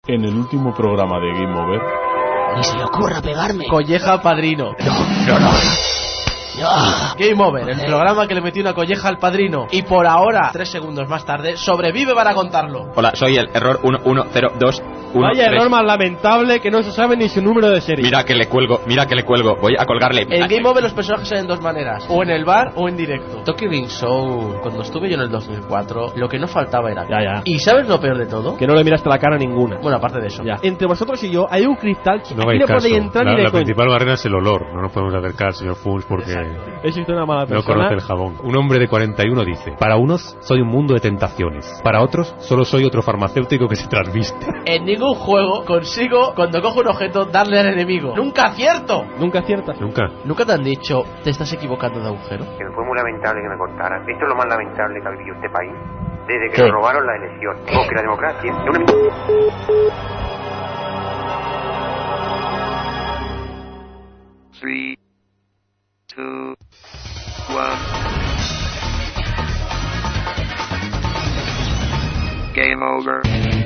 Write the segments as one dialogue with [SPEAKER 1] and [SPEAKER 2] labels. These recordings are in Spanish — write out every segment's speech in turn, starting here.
[SPEAKER 1] En el último programa de Game Over...
[SPEAKER 2] Ni se le ocurra pegarme.
[SPEAKER 3] Colleja al padrino.
[SPEAKER 2] No.
[SPEAKER 3] Game Over, el programa que le metió una colleja al padrino. Y por ahora, 3 segundos más tarde, sobrevive para contarlo.
[SPEAKER 4] Hola, soy el error 1102.
[SPEAKER 5] Vaya error más lamentable que no se sabe ni su número de serie.
[SPEAKER 4] Mira que le cuelgo. Voy a colgarle.
[SPEAKER 3] En Game Over los personajes se ven de dos maneras: o en el bar o en directo. Tokyo Game Show, cuando estuve yo en el 2004, lo que no faltaba era...
[SPEAKER 5] Ya.
[SPEAKER 3] ¿Y sabes lo peor de todo?
[SPEAKER 5] Que no le miraste la cara a ninguna.
[SPEAKER 3] Bueno, aparte de eso.
[SPEAKER 5] Ya. Entre vosotros y yo hay un cristal.
[SPEAKER 6] No hagáis caso.
[SPEAKER 5] Entrar ni
[SPEAKER 6] La principal barrera es el olor. No nos podemos acercar, señor Funs, porque
[SPEAKER 5] existe una mala persona.
[SPEAKER 6] no conoce el jabón. Un hombre de 41 dice: para unos soy un mundo de tentaciones, para otros solo soy otro farmacéutico que se trasviste.
[SPEAKER 3] En ningún juego consigo, cuando cojo un objeto, darle al enemigo. ¡Nunca acierto!
[SPEAKER 5] ¿Nunca aciertas?
[SPEAKER 6] Nunca
[SPEAKER 3] te han dicho, te estás equivocando de agujero?
[SPEAKER 7] Que fue muy lamentable que me cortaran. Esto es lo más lamentable que ha vivido este país desde que nos robaron la elección. Porque la democracia es una... 3, 2, 1. Game over.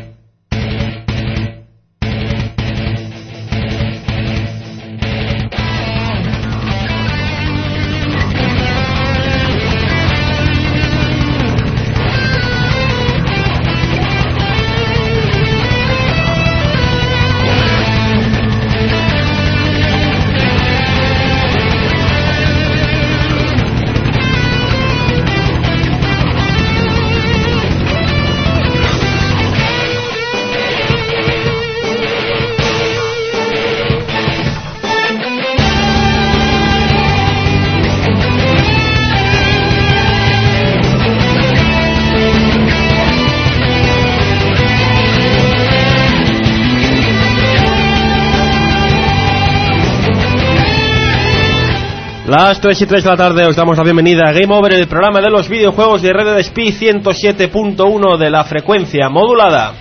[SPEAKER 5] Las 3 y 3 de la tarde os damos la bienvenida a Game Over, el programa de los videojuegos de Red Dead Speed 107.1 de la frecuencia modulada.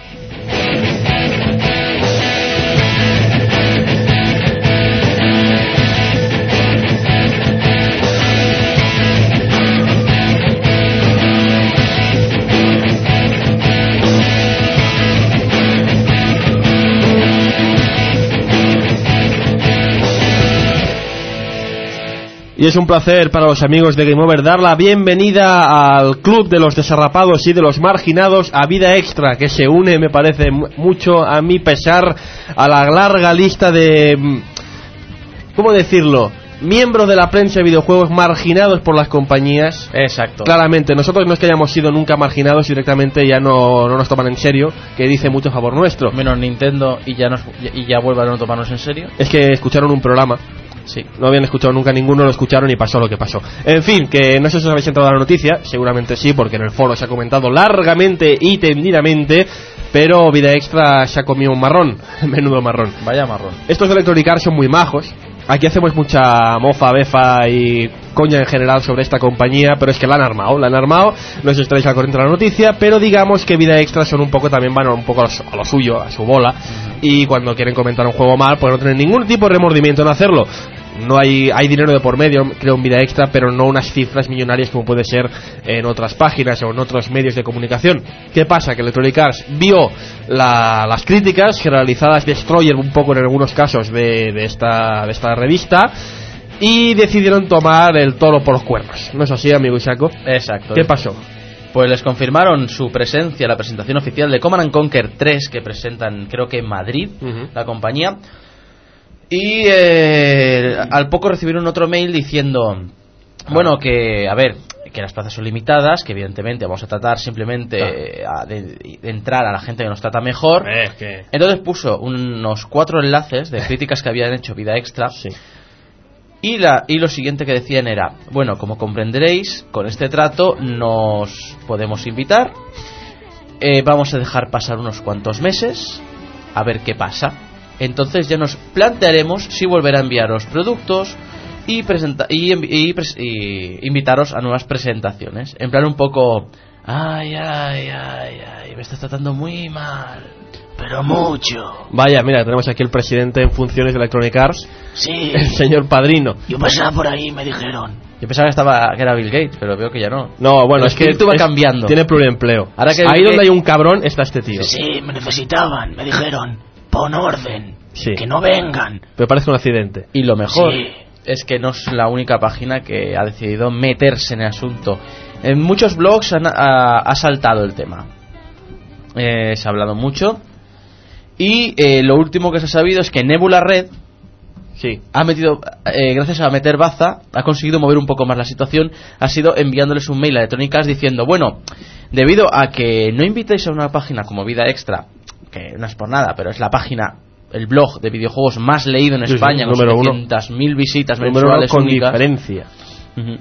[SPEAKER 5] Y es un placer para los amigos de Game Over dar la bienvenida al club de los desarrapados y de los marginados, a Vida Extra, que se une, me parece mucho a mi pesar, a la larga lista de... ¿cómo decirlo? Miembros de la prensa de videojuegos marginados por las compañías.
[SPEAKER 3] Exacto.
[SPEAKER 5] Claramente, nosotros no es que hayamos sido nunca marginados, directamente ya no nos toman en serio, que dice mucho a favor nuestro.
[SPEAKER 3] Menos Nintendo y ya vuelvan a no tomarnos en serio.
[SPEAKER 5] Es que escucharon un programa.
[SPEAKER 3] Sí.
[SPEAKER 5] No habían escuchado nunca ninguno, lo escucharon y pasó lo que pasó. En fin, que no sé si os habéis entrado a la noticia, seguramente sí, porque en el foro se ha comentado largamente y tendidamente, pero Vida Extra se ha comido un marrón, menudo marrón.
[SPEAKER 3] Vaya marrón.
[SPEAKER 5] Estos de Electronic Arts son muy majos. Aquí hacemos mucha mofa, befa y coña en general sobre esta compañía, pero es que la han armado, no sé si estaréis al corriente de la noticia, pero digamos que Vida Extra son un poco, también van un poco a lo suyo, a su bola, y cuando quieren comentar un juego mal, pues no tienen ningún tipo de remordimiento en hacerlo. No hay dinero de por medio, creo, en Vida Extra, pero no unas cifras millonarias como puede ser en otras páginas o en otros medios de comunicación. ¿Qué pasa? Que Electronic Arts vio las críticas generalizadas de Destroyer un poco en algunos casos de esta revista y decidieron tomar el toro por los cuernos. ¿No es así, amigo Isako?
[SPEAKER 3] Exacto.
[SPEAKER 5] ¿Qué pasó?
[SPEAKER 3] Pues les confirmaron su presencia, la presentación oficial de Command & Conquer 3, que presentan creo que en Madrid, la compañía. Y al poco recibieron otro mail diciendo, bueno, que, a ver, que las plazas son limitadas, que evidentemente vamos a tratar simplemente de entrar a la gente que nos trata mejor. Entonces puso unos 4 enlaces de críticas que habían hecho Vida Extra.
[SPEAKER 5] Sí.
[SPEAKER 3] Y lo siguiente que decían era, bueno, como comprenderéis, con este trato nos podemos invitar, vamos a dejar pasar unos cuantos meses, a ver qué pasa. Entonces ya nos plantearemos si volver a enviaros productos y invitaros a nuevas presentaciones. En plan un poco, ay, me estás tratando muy mal.
[SPEAKER 2] pero mucho.
[SPEAKER 5] Vaya, mira, tenemos aquí el presidente en funciones de Electronic Arts,
[SPEAKER 2] Sí.
[SPEAKER 5] el señor Padrino.
[SPEAKER 2] Yo pasaba por ahí y me dijeron.
[SPEAKER 3] Yo pensaba que era Bill Gates, pero veo que ya no.
[SPEAKER 5] No, bueno,
[SPEAKER 3] El
[SPEAKER 5] es que
[SPEAKER 3] espíritu va cambiando.
[SPEAKER 5] Tiene pluriempleo.
[SPEAKER 3] Ahora que
[SPEAKER 5] Ahí
[SPEAKER 3] Bill
[SPEAKER 5] donde
[SPEAKER 3] Gates-
[SPEAKER 5] hay un cabrón está este tío.
[SPEAKER 2] Sí, me necesitaban. Me dijeron, pon orden.
[SPEAKER 5] Sí.
[SPEAKER 2] Que no vengan.
[SPEAKER 5] Me parece un accidente.
[SPEAKER 3] Y lo mejor
[SPEAKER 2] Sí.
[SPEAKER 3] es que no es la única página que ha decidido meterse en el asunto. En muchos blogs ha saltado el tema. Se ha hablado mucho. Y lo último que se ha sabido es que Nebula Red
[SPEAKER 5] Sí.
[SPEAKER 3] ha metido, gracias a meter baza, ha conseguido mover un poco más la situación. Ha sido enviándoles un mail a Electronic Arts diciendo: bueno, debido a que no invitáis a una página como Vida Extra, que no es por nada, pero es la página, el blog de videojuegos más leído en
[SPEAKER 5] Sí,
[SPEAKER 3] España,
[SPEAKER 5] sí,
[SPEAKER 3] con
[SPEAKER 5] número
[SPEAKER 3] 700.000 visitas
[SPEAKER 5] Número uno
[SPEAKER 3] mensuales
[SPEAKER 5] con
[SPEAKER 3] únicas.
[SPEAKER 5] diferencia.
[SPEAKER 3] Ujú.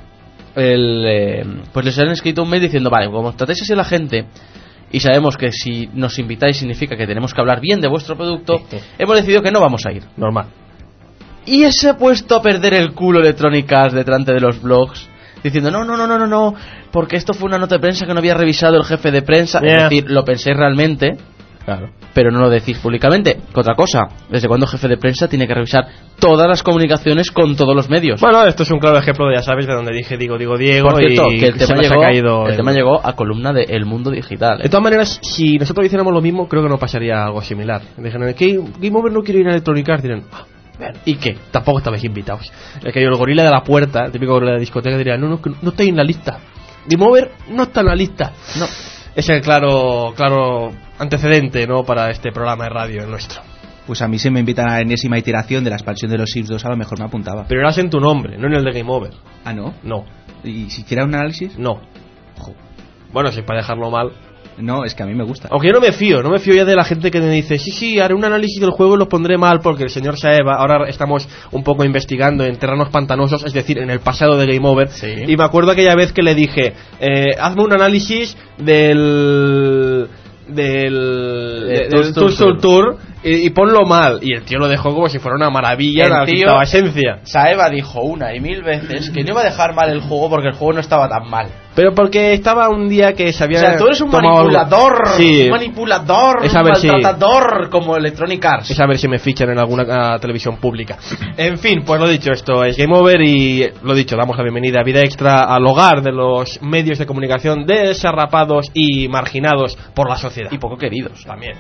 [SPEAKER 3] Pues les han escrito un mail diciendo: vale, como tratáis así a la gente y sabemos que si nos invitáis significa que tenemos que hablar bien de vuestro producto, hemos decidido que no vamos a ir.
[SPEAKER 5] Normal.
[SPEAKER 3] Y se ha puesto a perder el culo Electronic Arts delante de los blogs, diciendo: no, porque esto fue una nota de prensa que no había revisado el jefe de prensa.
[SPEAKER 5] Yeah.
[SPEAKER 3] Es decir, lo penséis realmente,
[SPEAKER 5] Claro.
[SPEAKER 3] pero no lo decís públicamente. Que otra cosa, ¿desde cuándo el jefe de prensa tiene que revisar todas las comunicaciones con todos los medios?
[SPEAKER 5] Bueno, esto es un claro ejemplo de, ya sabes, de donde dije digo Diego.
[SPEAKER 3] Por cierto,
[SPEAKER 5] y
[SPEAKER 3] que el
[SPEAKER 5] se
[SPEAKER 3] tema,
[SPEAKER 5] les ha caído
[SPEAKER 3] el tema llegó a columna de El Mundo Digital.
[SPEAKER 5] De todas maneras, si nosotros hiciéramos lo mismo, creo que no pasaría algo similar. Dijeron: Game Over no quiere ir a Electronic Arts. Dirán:
[SPEAKER 3] ¿Y qué?
[SPEAKER 5] tampoco estabais invitados. El gorila de la puerta, el típico gorila de la discoteca, diría: no estáis en la lista. Game Over no está en la lista. No. Es el claro antecedente, ¿no?, para este programa de radio, el nuestro.
[SPEAKER 8] Pues a mí se me invitan a la enésima iteración de la expansión de los Sims 2, a lo mejor me apuntaba.
[SPEAKER 5] Pero eras en tu nombre, no en el de Game Over.
[SPEAKER 8] Ah, ¿no?
[SPEAKER 5] No.
[SPEAKER 8] ¿Y si hiciera un análisis?
[SPEAKER 5] No. Bueno, si para dejarlo mal.
[SPEAKER 8] No, es que a mí me gusta.
[SPEAKER 5] Aunque yo no me fío ya de la gente que me dice: sí, haré un análisis del juego y lo pondré mal porque el señor Saeva. Ahora estamos un poco investigando en terrenos pantanosos, es decir, en el pasado de Game Over.
[SPEAKER 3] Sí.
[SPEAKER 5] Y me acuerdo aquella vez que le dije: hazme un análisis del Tour y ponlo mal. Y el tío lo dejó como si fuera una maravilla,
[SPEAKER 3] El
[SPEAKER 5] la
[SPEAKER 3] tío-
[SPEAKER 5] quitaba esencia.
[SPEAKER 3] Saeva dijo 1 y 1000 veces que no iba a dejar mal el juego porque el juego no estaba tan mal.
[SPEAKER 5] Pero porque estaba un día que se había.
[SPEAKER 3] O sea, tú eres un
[SPEAKER 5] tomado
[SPEAKER 3] manipulador,
[SPEAKER 5] Sí.
[SPEAKER 3] un manipulador,
[SPEAKER 5] Es
[SPEAKER 3] un
[SPEAKER 5] a ver si-
[SPEAKER 3] maltratador como Electronic Arts.
[SPEAKER 5] Es a ver si me fichan en alguna televisión pública. En fin, pues lo dicho, esto es Game Over y lo dicho, damos la bienvenida a Vida Extra al hogar de los medios de comunicación desarrapados y marginados por la sociedad.
[SPEAKER 3] Y poco queridos.
[SPEAKER 5] También.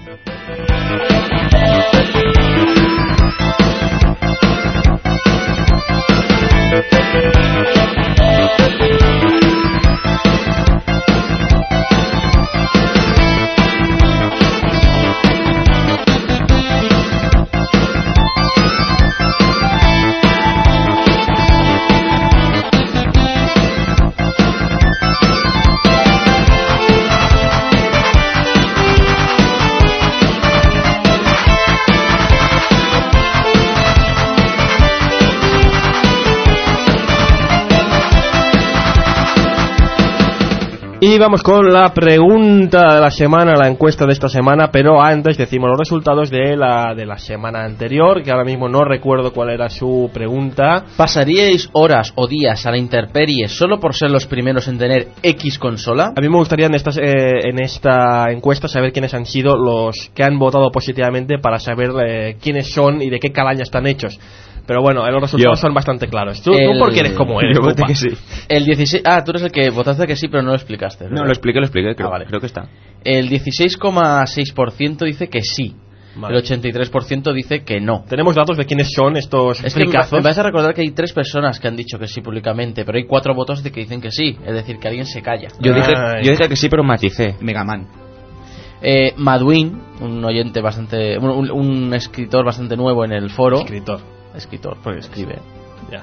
[SPEAKER 5] Y vamos con la pregunta de la semana, la encuesta de esta semana, pero antes decimos los resultados de la semana anterior, que ahora mismo no recuerdo cuál era su pregunta.
[SPEAKER 3] ¿Pasaríais horas o días a la intemperie solo por ser los primeros en tener X consola?
[SPEAKER 5] A mí me gustaría en esta encuesta saber quiénes han sido los que han votado positivamente para saber quiénes son y de qué calaña están hechos. Pero bueno, los resultados son bastante claros. ¿Tú porque eres como eres?
[SPEAKER 4] Yo voté que sí.
[SPEAKER 3] El 16... Ah, tú eres el que votaste que sí, pero no lo explicaste, ¿verdad?
[SPEAKER 4] No, lo expliqué, creo,
[SPEAKER 3] vale.
[SPEAKER 4] creo que está.
[SPEAKER 3] El 16,6% dice que sí.
[SPEAKER 5] Vale.
[SPEAKER 3] El 83% dice que no.
[SPEAKER 5] ¿Tenemos datos de quiénes son estos
[SPEAKER 3] Es que me
[SPEAKER 5] fricazos?
[SPEAKER 3] vas a recordar que hay 3 personas que han dicho que sí públicamente, pero hay 4 votos de que dicen que sí. Es decir, que alguien se calla.
[SPEAKER 4] Yo
[SPEAKER 5] Ay.
[SPEAKER 4] dije que sí, pero maticé.
[SPEAKER 8] Megaman.
[SPEAKER 3] Madwin, un oyente bastante... Un escritor bastante nuevo en el foro... Escritor, porque escribe.
[SPEAKER 5] Ya.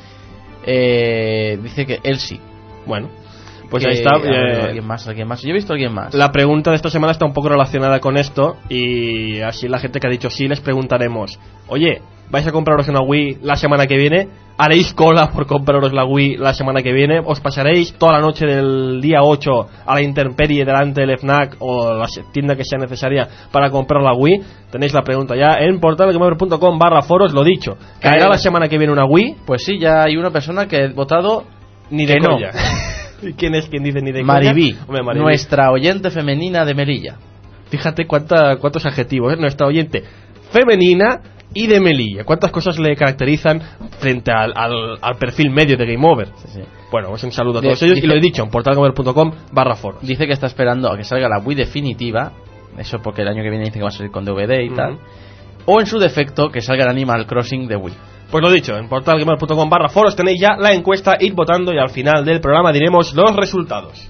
[SPEAKER 3] Dice que él sí.
[SPEAKER 5] Bueno, pues
[SPEAKER 3] Que-
[SPEAKER 5] ahí está.
[SPEAKER 3] a ver, ¿alguien más? Yo he visto a alguien más.
[SPEAKER 5] La pregunta de esta semana está un poco relacionada con esto. Y así la gente que ha dicho sí les preguntaremos: oye, ¿vais a compraros una Wii la semana que viene? ¿Haréis cola por compraros la Wii la semana que viene? ¿Os pasaréis toda la noche del día 8 a la intemperie delante del FNAC o la tienda que sea necesaria para comprar la Wii? Tenéis la pregunta ya en portalgamer.com/foros. Lo dicho, ¿caerá la semana que viene una Wii?
[SPEAKER 3] Pues sí, ya hay una persona que ha votado
[SPEAKER 5] Ni de
[SPEAKER 3] que no.
[SPEAKER 5] coña. ¿Quién es quien dice ni de
[SPEAKER 3] Maribí,
[SPEAKER 5] coña? Hombre, Maribí.
[SPEAKER 3] nuestra oyente femenina de Melilla.
[SPEAKER 5] Fíjate cuántos adjetivos, nuestra oyente femenina y de Melilla. ¿Cuántas cosas le caracterizan frente al perfil medio de Game Over? Sí. Bueno, pues un saludo a todos ellos. Y lo he dicho, en portalgamer.com/foros.
[SPEAKER 3] Dice que está esperando a que salga la Wii definitiva. Eso porque el año que viene dice que va a salir con DVD y tal. O en su defecto, que salga el Animal Crossing de Wii.
[SPEAKER 5] Pues lo dicho, en portalgamer.com/foros tenéis ya la encuesta, id votando y al final del programa diremos los resultados.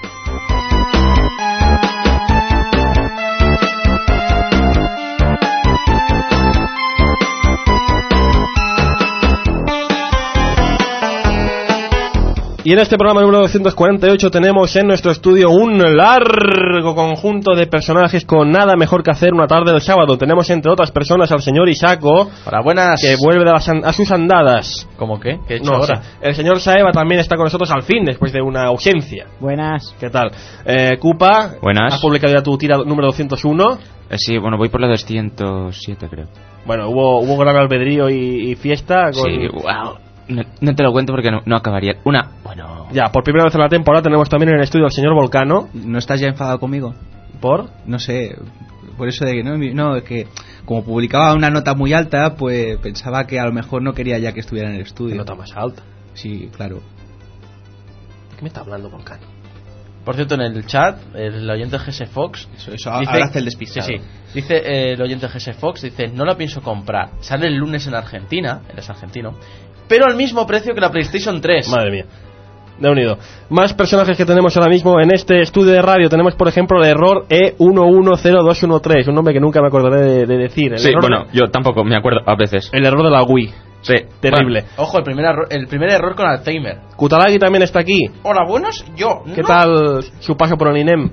[SPEAKER 5] Y en este programa número 248 tenemos en nuestro estudio un largo conjunto de personajes con nada mejor que hacer una tarde del sábado. Tenemos entre otras personas al señor Isaco,
[SPEAKER 3] buenas,
[SPEAKER 5] que vuelve a sus andadas.
[SPEAKER 3] ¿Cómo qué? ¿Qué he hecho ahora?
[SPEAKER 5] O sea, el señor Saeva también está con nosotros al fin, después de una ausencia.
[SPEAKER 9] Buenas.
[SPEAKER 5] ¿Qué tal? Cupa,
[SPEAKER 4] buenas.
[SPEAKER 5] ¿Has publicado ya tu tira número 201?
[SPEAKER 4] Sí, bueno, voy por la 207 creo.
[SPEAKER 5] Bueno, hubo gran albedrío y fiesta con...
[SPEAKER 4] Sí, wow. No te lo cuento porque no acabaría. Bueno.
[SPEAKER 5] Ya, por primera vez en la temporada tenemos también en el estudio al señor Volcano.
[SPEAKER 8] ¿No estás ya enfadado conmigo?
[SPEAKER 5] ¿Por?
[SPEAKER 8] No sé, por eso de que no, es que como publicaba una nota muy alta, pues pensaba que a lo mejor no quería ya que estuviera en el estudio.
[SPEAKER 5] ¿Qué nota más alta?
[SPEAKER 8] Sí, claro.
[SPEAKER 5] ¿De qué me está hablando Volcano?
[SPEAKER 3] Por cierto, en el chat, el oyente GS Fox...
[SPEAKER 8] Eso
[SPEAKER 3] dice,
[SPEAKER 8] ahora hace el despistado.
[SPEAKER 3] Sí. Dice el oyente GS Fox, dice, no la pienso comprar. Sale el lunes en Argentina, él es argentino, pero al mismo precio que la PlayStation 3.
[SPEAKER 5] Madre mía. De unido. Más personajes que tenemos ahora mismo en este estudio de radio. Tenemos, por ejemplo, el error E110213, un nombre que nunca me acordaré de decir.
[SPEAKER 4] Sí, bueno, yo tampoco me acuerdo a veces.
[SPEAKER 5] El error de la Wii.
[SPEAKER 4] Sí.
[SPEAKER 5] Terrible.
[SPEAKER 3] Bueno, ojo, el primer error con Alzheimer.
[SPEAKER 5] Kutalagi también está aquí.
[SPEAKER 3] Hola, buenos.
[SPEAKER 5] ¿Qué tal su paso por el INEM?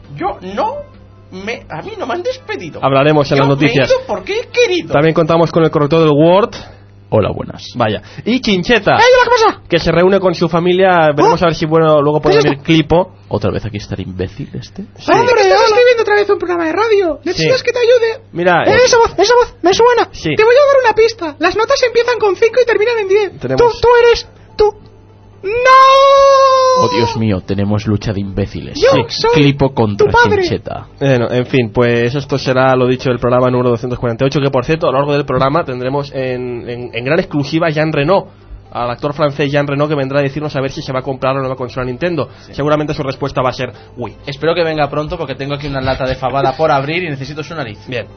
[SPEAKER 3] A mí no me han despedido.
[SPEAKER 5] Hablaremos en las noticias.
[SPEAKER 3] Me he ido porque he querido.
[SPEAKER 5] También contamos con el corrector del Word.
[SPEAKER 3] Hola, buenas.
[SPEAKER 5] Vaya. Y Chincheta.
[SPEAKER 9] ¡Ey, hola, qué pasa!
[SPEAKER 5] Que se reúne con su familia. Veremos a ver si luego puede venir Clipo.
[SPEAKER 3] ¿Otra vez aquí estar imbécil este?
[SPEAKER 5] Sí.
[SPEAKER 9] ¡Hombre, estás escribiendo otra vez un programa de radio! ¿Necesitas que te ayude?
[SPEAKER 5] Mira...
[SPEAKER 9] Esa voz, me suena.
[SPEAKER 5] Sí.
[SPEAKER 9] Te voy a dar una pista. Las notas empiezan con 5 y terminan en 10.
[SPEAKER 5] Tenemos...
[SPEAKER 9] Tú eres... ¡No!
[SPEAKER 3] Oh, Dios mío, tenemos lucha de imbéciles.
[SPEAKER 9] Yo soy
[SPEAKER 3] Clipo contra
[SPEAKER 9] tu padre.
[SPEAKER 3] Chincheta.
[SPEAKER 5] Bueno, en fin, pues esto será lo dicho del programa número 248, que por cierto, a lo largo del programa tendremos en gran exclusiva Jean Reno, al actor francés Jean Reno, que vendrá a decirnos a ver si se va a comprar la nueva consola Nintendo. Sí. Seguramente su respuesta va a ser Wii.
[SPEAKER 3] Espero que venga pronto porque tengo aquí una lata de fabada por abrir y necesito su nariz.
[SPEAKER 5] Bien.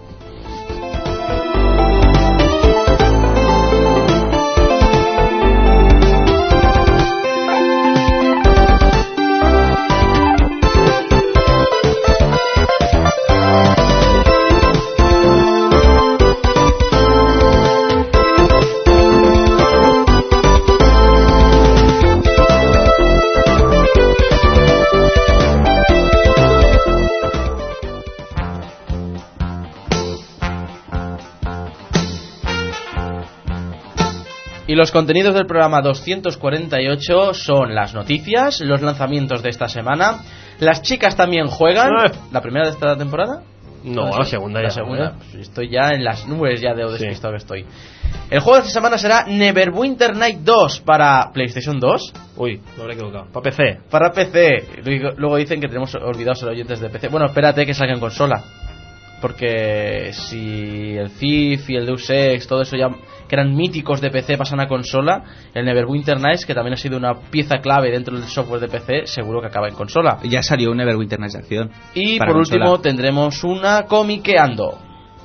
[SPEAKER 3] Y los contenidos del programa 248 son las noticias, los lanzamientos de esta semana. Las chicas también juegan. ¿La primera de esta temporada?
[SPEAKER 5] No, la segunda ya.
[SPEAKER 3] La segunda. Pues estoy ya en las nubes ya de lo despistado que estoy. El juego de esta semana será Neverwinter Night 2 para PlayStation 2.
[SPEAKER 5] Uy, lo habré equivocado. Para PC.
[SPEAKER 3] Para PC. Luego dicen que tenemos olvidados a los oyentes de PC. Bueno, espérate que salga en consola. Porque si el Thief y el Deus Ex, todo eso ya que eran míticos de PC, pasan a consola, el Neverwinter Nights, que también ha sido una pieza clave dentro del software de PC, seguro que acaba en consola.
[SPEAKER 8] Ya salió un Neverwinter Nights de acción.
[SPEAKER 3] Y por último tendremos una Comiqueando.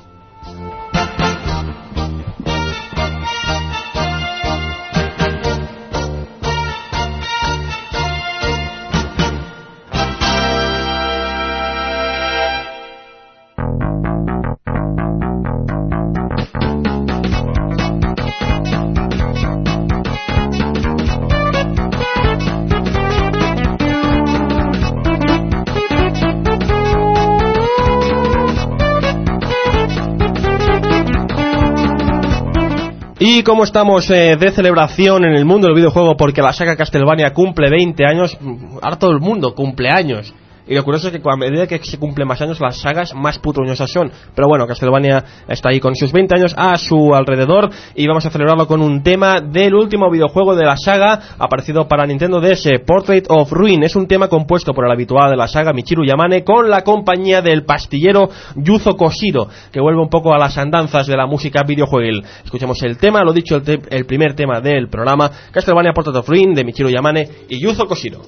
[SPEAKER 5] Y como estamos de celebración en el mundo del videojuego porque la saga Castlevania cumple 20 años, ahora todo el mundo cumple años. y lo curioso es que a medida que se cumplen más años, las sagas más putoñosas son. Pero bueno, Castlevania está ahí con sus 20 años a su alrededor, y vamos a celebrarlo con un tema del último videojuego de la saga aparecido para Nintendo DS, Portrait of Ruin. Es un tema compuesto por el habitual de la saga, Michiru Yamane, con la compañía del pastillero Yuzo Koshiro, que vuelve un poco a las andanzas de la música videojueguil. Escuchemos el tema, lo dicho, el primer tema del programa, Castlevania Portrait of Ruin, de Michiru Yamane y Yuzo Koshiro.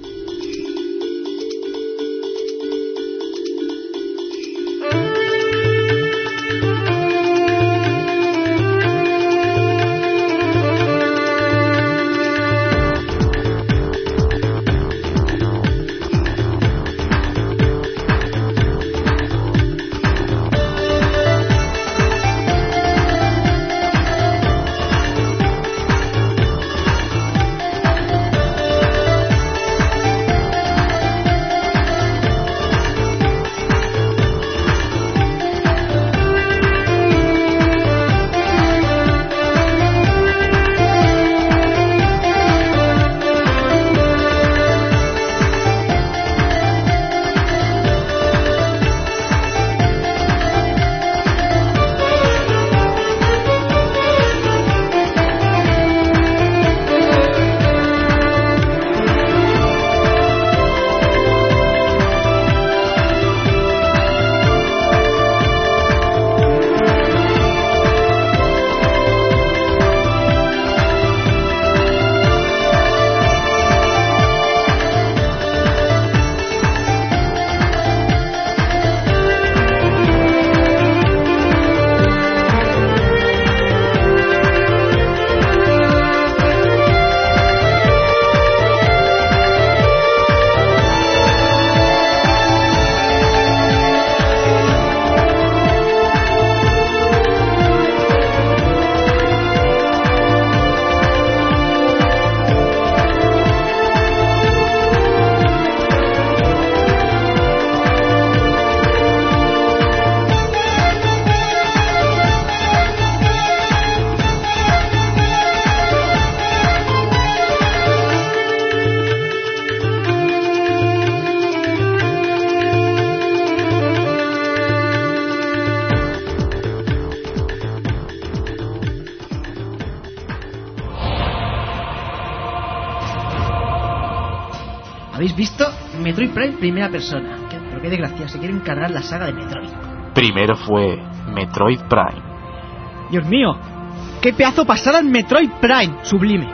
[SPEAKER 10] ¿Habéis visto? Metroid Prime primera persona. Pero qué desgracia, se quieren cargar la saga de Metroid.
[SPEAKER 2] Primero fue Metroid Prime.
[SPEAKER 10] Dios mío, qué pedazo pasada en Metroid Prime, sublime.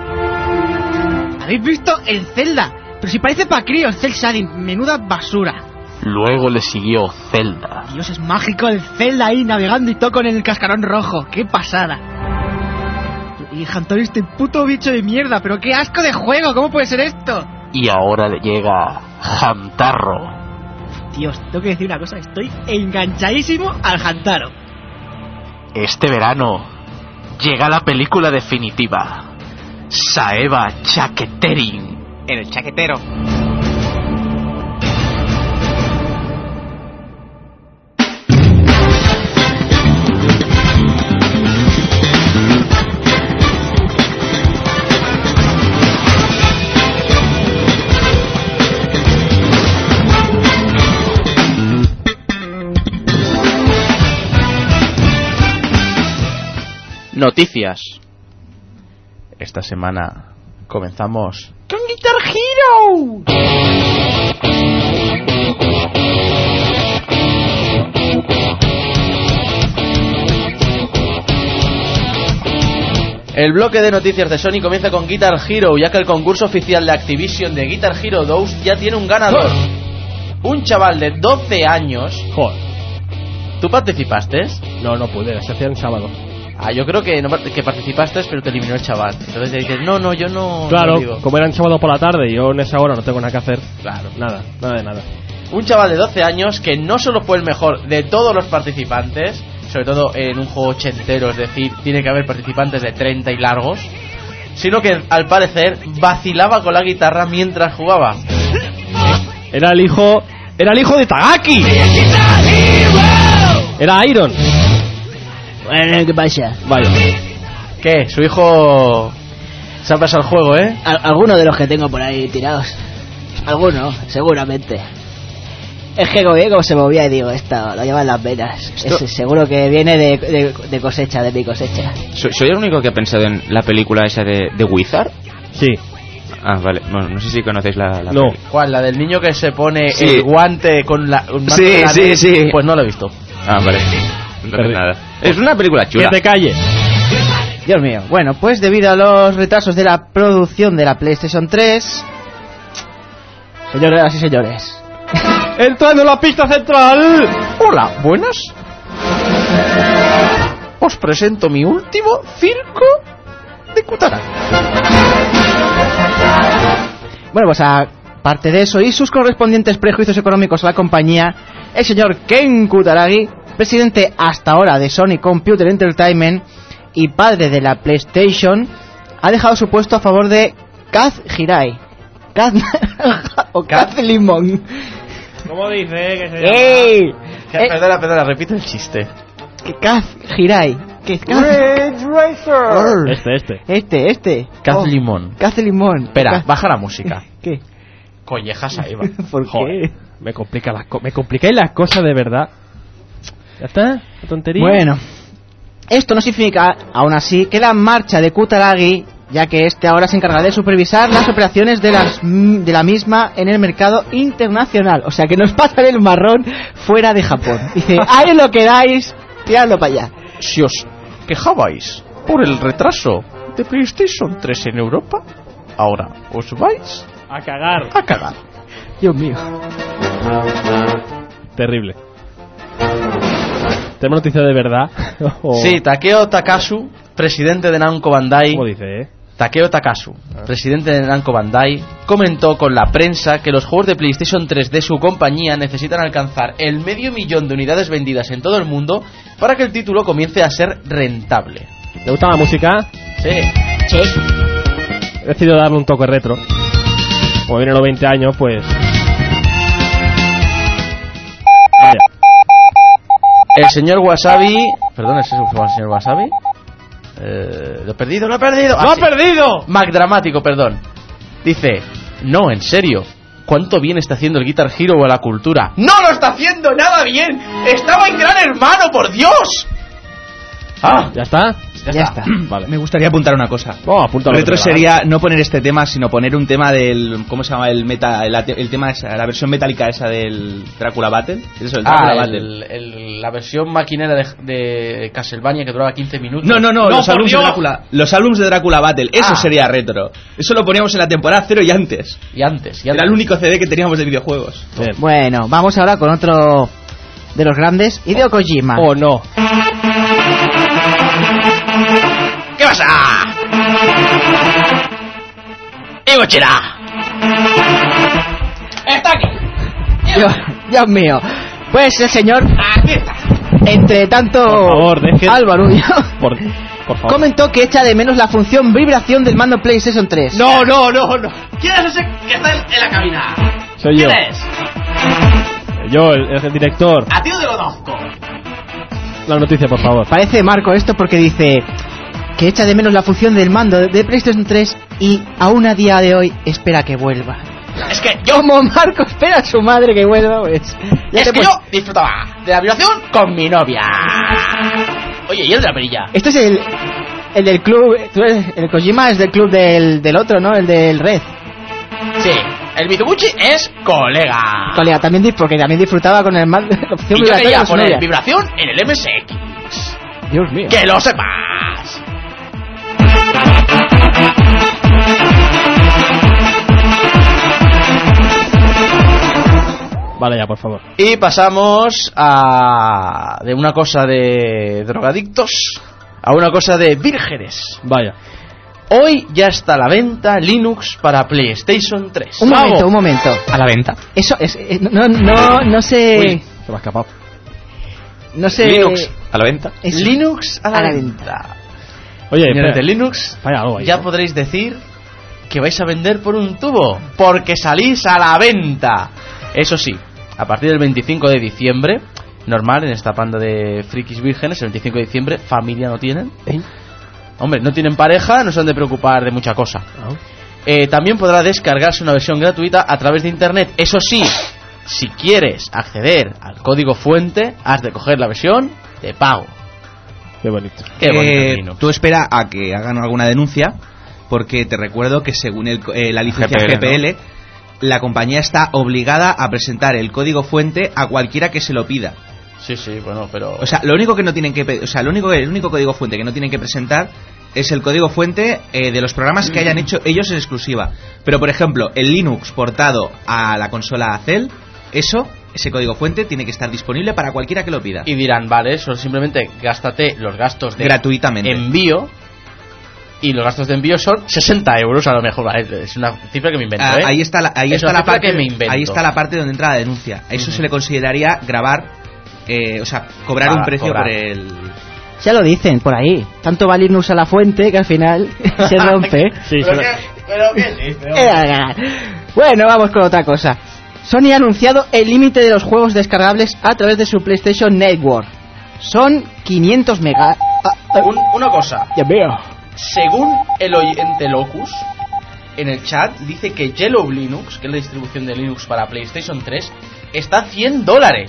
[SPEAKER 10] ¿Habéis visto el Zelda? Pero si parece pa' críos, Cell Shading, menuda basura.
[SPEAKER 2] Luego le siguió Zelda.
[SPEAKER 10] Dios, es mágico el Zelda ahí navegando y todo con el cascarón rojo, qué pasada. Y Hunter, este puto bicho de mierda, pero qué asco de juego, ¿cómo puede ser esto?
[SPEAKER 2] Y ahora le llega Hamtaro.
[SPEAKER 10] Dios, tengo que decir una cosa, estoy enganchadísimo al Hamtaro.
[SPEAKER 2] Este verano llega la película definitiva, Saeva Chaqueterin.
[SPEAKER 4] El chaquetero.
[SPEAKER 3] Noticias. Esta semana comenzamos
[SPEAKER 10] con Guitar Hero.
[SPEAKER 3] El bloque de noticias de Sony comienza con Guitar Hero, ya que el concurso oficial de Activision de Guitar Hero 2 ya tiene un ganador. Un chaval de 12 años.
[SPEAKER 5] Joder.
[SPEAKER 3] ¿Tú participaste?
[SPEAKER 5] No pude, se hacía en sábado.
[SPEAKER 3] Yo creo que participaste, pero te eliminó el chaval. Entonces te dices, no, yo no.
[SPEAKER 5] Claro,
[SPEAKER 3] no digo.
[SPEAKER 5] como era en sábado por la tarde y yo en esa hora no tengo nada que hacer.
[SPEAKER 3] Claro.
[SPEAKER 5] Nada de nada.
[SPEAKER 3] Un chaval de 12 años que no solo fue el mejor de todos los participantes, sobre todo en un juego ochentero, es decir, tiene que haber participantes de 30 y largos, sino que al parecer vacilaba con la guitarra mientras jugaba.
[SPEAKER 5] Era el hijo de Tagaki. Era Iron.
[SPEAKER 10] Bueno, ¿qué pasa?
[SPEAKER 5] Vaya.
[SPEAKER 3] ¿Qué? Su hijo se ha pasado el juego, ¿eh?
[SPEAKER 10] Algunos de los que tengo por ahí tirados. Algunos, seguramente. Es que como se movía y digo, esto lo lleva en las venas. Seguro que viene de cosecha, de mi cosecha.
[SPEAKER 4] ¿Soy el único que ha pensado en la película esa de Wizard?
[SPEAKER 5] Sí.
[SPEAKER 4] Ah, vale. Bueno, no sé si conocéis la
[SPEAKER 5] No.
[SPEAKER 4] peli.
[SPEAKER 3] ¿Cuál? ¿La del niño que se pone
[SPEAKER 4] Sí.
[SPEAKER 3] el guante con la... un manto de la
[SPEAKER 4] Sí.
[SPEAKER 3] Pues no lo he visto.
[SPEAKER 4] Ah, vale. Entonces nada. Es una película
[SPEAKER 5] Que
[SPEAKER 4] chula.
[SPEAKER 5] te calles.
[SPEAKER 10] Dios mío. Bueno, pues debido a los retrasos de la producción de la PlayStation 3... Señoras y señores...
[SPEAKER 5] ¡Entrando en la pista central!
[SPEAKER 3] Hola, buenas. Os presento mi último circo de Kutaragi.
[SPEAKER 10] Bueno, pues aparte de eso y sus correspondientes prejuicios económicos a la compañía, el señor Ken Kutaragi, presidente hasta ahora de Sony Computer Entertainment y padre de la PlayStation, ha dejado su puesto a favor de Kaz Hirai. Kaz Limón.
[SPEAKER 5] ¿Cómo dice que se
[SPEAKER 10] ¡Ey!
[SPEAKER 3] Perdona, repite el chiste.
[SPEAKER 10] Kaz Hirai. Este.
[SPEAKER 3] Kaz Limón.
[SPEAKER 10] Kaz Limón.
[SPEAKER 3] Espera, baja la música.
[SPEAKER 10] ¿Qué?
[SPEAKER 3] Collejas ahí va.
[SPEAKER 10] ¿Por qué?
[SPEAKER 5] Me complicáis las cosas de verdad. ¿Ya está? ¿La tontería?
[SPEAKER 10] Bueno, esto no significa, aún así, que la marcha de Kutaragi, ya que este ahora se encarga de supervisar las operaciones de la misma en el mercado internacional. O sea, que nos pasan el marrón fuera de Japón. Dice, ahí lo queráis, tiradlo para allá.
[SPEAKER 3] Si os quejabais por el retraso de PlayStation 3 en Europa, ahora os vais
[SPEAKER 5] A cagar.
[SPEAKER 3] a cagar.
[SPEAKER 10] Dios mío.
[SPEAKER 5] Terrible. ¿Tenemos noticia de verdad?
[SPEAKER 3] Sí, Takeo Takasu, presidente de Namco Bandai.
[SPEAKER 5] ¿Cómo dice,
[SPEAKER 3] Takeo Takasu, presidente de Namco Bandai, comentó con la prensa que los juegos de PlayStation 3 de su compañía necesitan alcanzar el 500.000 de unidades vendidas en todo el mundo para que el título comience a ser rentable.
[SPEAKER 5] ¿Te gusta la música?
[SPEAKER 3] Sí.
[SPEAKER 5] He decidido darle un toque retro. Como vienen los 20 años, pues... Vaya.
[SPEAKER 3] El señor Wasabi... Perdón, ¿es eso el señor Wasabi? Lo he perdido.
[SPEAKER 5] ¡Lo ha perdido!
[SPEAKER 3] Mac Dramático, perdón. Dice, no, en serio, ¿cuánto bien está haciendo el Guitar Hero a la cultura? ¡No lo está haciendo nada bien! ¡Estaba en Gran Hermano, por Dios! ¡Ah!
[SPEAKER 5] ¿Ya está?
[SPEAKER 10] Ya está.
[SPEAKER 5] Vale.
[SPEAKER 8] Me gustaría apuntar una cosa.
[SPEAKER 5] Oh, apúntalo.
[SPEAKER 8] Retro sería no poner este tema, sino poner un tema del... ¿Cómo se llama? El tema esa, la versión metálica esa del Drácula Battle. Eso, el Drácula Battle.
[SPEAKER 3] La versión maquinera de Castlevania que duraba 15 minutos.
[SPEAKER 8] No, los álbumes de Drácula. Los álbumes de Drácula Battle. Eso sería retro. Eso lo poníamos en la temporada 0 y antes.
[SPEAKER 3] Y antes.
[SPEAKER 8] Era el único CD que teníamos de videojuegos.
[SPEAKER 5] Bien.
[SPEAKER 10] Bueno, vamos ahora con otro de los grandes, Hideo Kojima.
[SPEAKER 5] Oh, no.
[SPEAKER 2] ¿Qué pasa? ¡Ibochira! ¡Está aquí!
[SPEAKER 10] Dios mío. Pues el señor,
[SPEAKER 2] ¡Aquí está!
[SPEAKER 10] entre tanto
[SPEAKER 5] Por favor, deje...
[SPEAKER 10] Álvaro
[SPEAKER 5] Por favor.
[SPEAKER 10] comentó que echa de menos la función vibración del mando PlayStation 3.
[SPEAKER 2] No. ¿Quién es ese que está en la cabina?
[SPEAKER 5] Soy yo.
[SPEAKER 2] ¿Quién es?
[SPEAKER 5] Yo, el director.
[SPEAKER 2] A ti no te conozco.
[SPEAKER 5] La noticia, por favor.
[SPEAKER 10] Parece Marco esto porque dice que echa de menos la función del mando de PlayStation 3 y aún a día de hoy espera que vuelva.
[SPEAKER 2] Es que yo...
[SPEAKER 10] Como Marco espera a su madre que vuelva, pues... ya
[SPEAKER 2] Es
[SPEAKER 10] te
[SPEAKER 2] que
[SPEAKER 10] pon-
[SPEAKER 2] yo disfrutaba de la vibración con mi novia. Oye, ¿y el de la perilla?
[SPEAKER 10] Este es el del club... El Kojima es del club del otro, ¿no? El del Red.
[SPEAKER 2] Sí, el Mitsubishi es colega.
[SPEAKER 10] Colega, porque también disfrutaba con el mando... la opción
[SPEAKER 2] Y yo
[SPEAKER 10] vibratoria
[SPEAKER 2] quería
[SPEAKER 10] de su
[SPEAKER 2] poner
[SPEAKER 10] novia.
[SPEAKER 2] vibración en el MSX.
[SPEAKER 10] Dios mío.
[SPEAKER 2] ¡Que lo sepas!
[SPEAKER 5] Vale, ya, por favor.
[SPEAKER 3] Y pasamos a... de una cosa de drogadictos a una cosa de vírgenes.
[SPEAKER 5] Vaya.
[SPEAKER 3] Hoy ya está a la venta Linux para PlayStation 3.
[SPEAKER 10] Un momento.
[SPEAKER 4] ¿A la venta?
[SPEAKER 10] Eso es... no sé...
[SPEAKER 5] Uy, se me ha escapado.
[SPEAKER 10] No sé...
[SPEAKER 4] Linux a la venta.
[SPEAKER 10] Es
[SPEAKER 3] Linux a la venta.
[SPEAKER 5] Oye,
[SPEAKER 3] Señores de
[SPEAKER 5] espera.
[SPEAKER 3] Linux,
[SPEAKER 5] Vaya algo ahí,
[SPEAKER 3] ya podréis decir que vais a vender por un tubo, porque salís a la venta. Eso sí, a partir del 25 de diciembre, normal en esta panda de frikis vírgenes, el 25 de diciembre, familia no tienen. Hombre, no tienen pareja, no se han de preocupar de mucha cosa. También podrá descargarse una versión gratuita a través de internet. Eso sí, si quieres acceder al código fuente, has de coger la versión de pago.
[SPEAKER 1] Qué bonito.
[SPEAKER 3] Qué bonito Linux.
[SPEAKER 8] Tú espera a que hagan alguna denuncia, porque te recuerdo que según la licencia GPL, ¿no? La compañía está obligada a presentar el código fuente a cualquiera que se lo pida.
[SPEAKER 3] Sí, bueno, pero...
[SPEAKER 8] O sea, lo único que no tienen que... O sea, el único código fuente que no tienen que presentar es el código fuente de los programas que hayan hecho ellos en exclusiva. Pero, por ejemplo, el Linux portado a la consola Cell, ese código fuente tiene que estar disponible para cualquiera que lo pida.
[SPEAKER 3] Y dirán, vale, eso simplemente gástate los gastos de
[SPEAKER 8] gratuitamente
[SPEAKER 3] envío. Y los gastos de envío son 60 euros a lo mejor, ¿vale? Es una cifra que me invento, ¿eh?
[SPEAKER 8] Ahí está la parte donde entra la denuncia. A eso se le consideraría grabar, cobrar un precio por el...
[SPEAKER 10] Ya lo dicen por ahí. Tanto va Linux a la fuente que al final se rompe.
[SPEAKER 3] ¿Pero qué dice?
[SPEAKER 10] Bueno, vamos con otra cosa. Sony ha anunciado el límite de los juegos descargables a través de su PlayStation Network. Son 500 megas.
[SPEAKER 3] Una cosa.
[SPEAKER 10] Ya veo.
[SPEAKER 3] Según el oyente Locus, en el chat dice que Yellow Linux, que es la distribución de Linux para PlayStation 3, está a $100.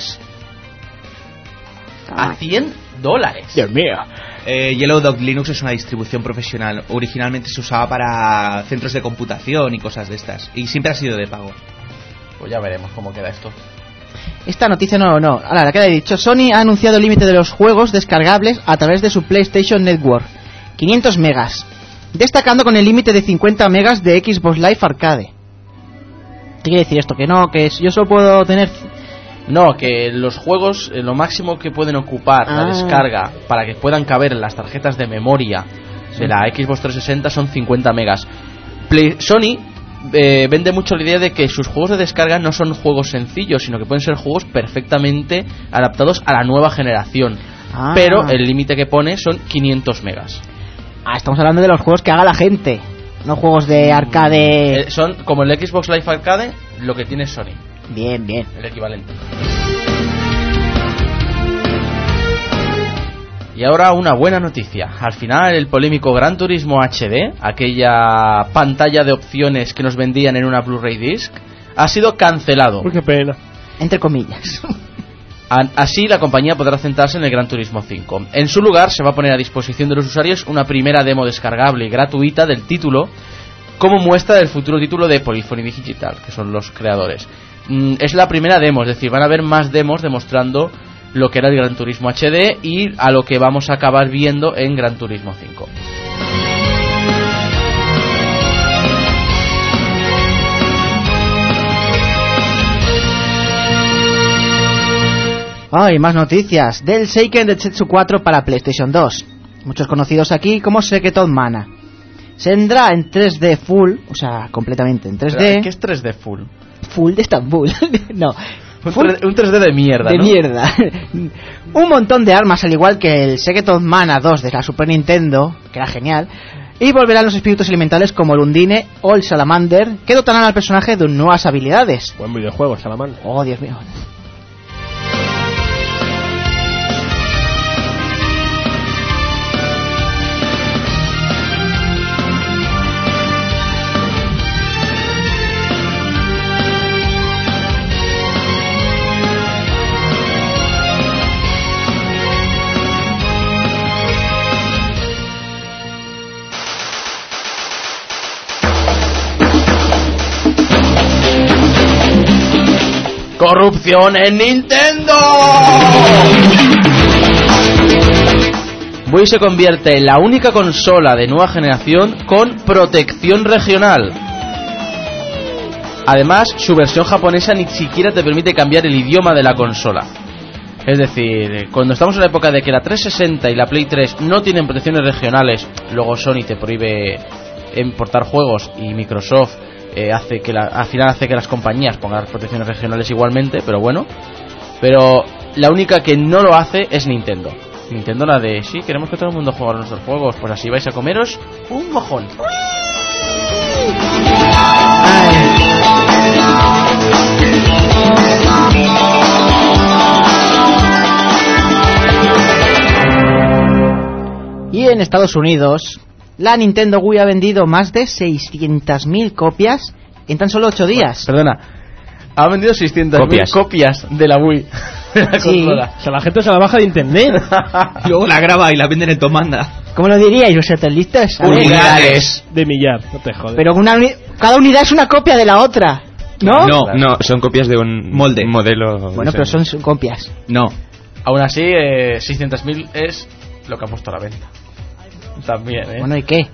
[SPEAKER 3] A $100.
[SPEAKER 10] Dios mío.
[SPEAKER 8] Yellow Dog Linux es una distribución profesional. Originalmente se usaba para centros de computación y cosas de estas. Y siempre ha sido de pago.
[SPEAKER 3] Pues ya veremos cómo queda esto.
[SPEAKER 10] Esta noticia no. Ahora, la que he dicho. Sony ha anunciado el límite de los juegos descargables a través de su PlayStation Network. 500 megas. Destacando con el límite de 50 megas de Xbox Live Arcade. ¿Qué quiere decir esto? Que no, que yo solo puedo tener...
[SPEAKER 3] No, que los juegos, lo máximo que pueden ocupar la descarga para que puedan caber en las tarjetas de memoria de la Xbox 360 son 50 megas. Sony vende mucho la idea de que sus juegos de descarga no son juegos sencillos, sino que pueden ser juegos perfectamente adaptados a la nueva generación. Pero el límite que pone son 500 megas.
[SPEAKER 10] Estamos hablando de los juegos que haga la gente, no juegos de arcade.
[SPEAKER 3] Son como el Xbox Live Arcade, lo que tiene Sony.
[SPEAKER 10] Bien.
[SPEAKER 3] El equivalente. Y ahora una buena noticia. Al final el polémico Gran Turismo HD, aquella pantalla de opciones que nos vendían en una Blu-ray disc, ha sido cancelado.
[SPEAKER 5] Uy, qué pena.
[SPEAKER 10] Entre comillas.
[SPEAKER 3] Así la compañía podrá centrarse en el Gran Turismo 5. En su lugar se va a poner a disposición de los usuarios una primera demo descargable y gratuita del título, como muestra del futuro título de Polyphony Digital, que son los creadores. Es la primera demo, es decir, van a haber más demos demostrando lo que era el Gran Turismo HD y a lo que vamos a acabar viendo en Gran Turismo 5.
[SPEAKER 10] Más noticias del Seiken Densetsu 4 para PlayStation 2. Muchos conocidos aquí como Secret of Mana. Se vendrá en 3D full, o sea, completamente en 3D.
[SPEAKER 3] ¿Qué es 3D full?
[SPEAKER 10] Full de Estambul. No.
[SPEAKER 3] Un 3D de mierda,
[SPEAKER 10] de
[SPEAKER 3] ¿no?
[SPEAKER 10] mierda. Un montón de armas, al igual que el Secret of Mana 2 de la Super Nintendo, que era genial. Y volverán los espíritus elementales como el Undine o el Salamander, que dotarán al personaje de nuevas habilidades.
[SPEAKER 5] Buen videojuego, Salamander.
[SPEAKER 10] Oh, Dios mío.
[SPEAKER 3] ¡Corrupción en Nintendo! Wii se convierte en la única consola de nueva generación con protección regional. Además, su versión japonesa ni siquiera te permite cambiar el idioma de la consola. Es decir, cuando estamos en la época de que la 360 y la Play 3 no tienen protecciones regionales, luego Sony te prohíbe importar juegos y Microsoft al final hace que las compañías pongan las protecciones regionales igualmente, pero bueno. Pero la única que no lo hace es Nintendo. Nintendo, la de sí, queremos que todo el mundo juegue a nuestros juegos, pues así vais a comeros un mojón.
[SPEAKER 10] Y en Estados Unidos, la Nintendo Wii ha vendido más de 600.000 copias en tan solo 8 días.
[SPEAKER 3] Perdona, Ha vendido 600.000 copias de la Wii. De la consola.
[SPEAKER 5] O sea, la gente se la baja de internet.
[SPEAKER 8] Luego la graba y la venden en Tomanda.
[SPEAKER 10] ¿Cómo lo diríais los satellitas?
[SPEAKER 8] Unidades.
[SPEAKER 5] De millar, no te jodes.
[SPEAKER 10] Pero cada unidad es una copia de la otra, ¿no?
[SPEAKER 4] No, son copias de un modelo.
[SPEAKER 10] Bueno, pero son copias.
[SPEAKER 8] No.
[SPEAKER 3] Aún así, 600.000 es lo que ha puesto a la venta. También,
[SPEAKER 10] Bueno, ¿y qué?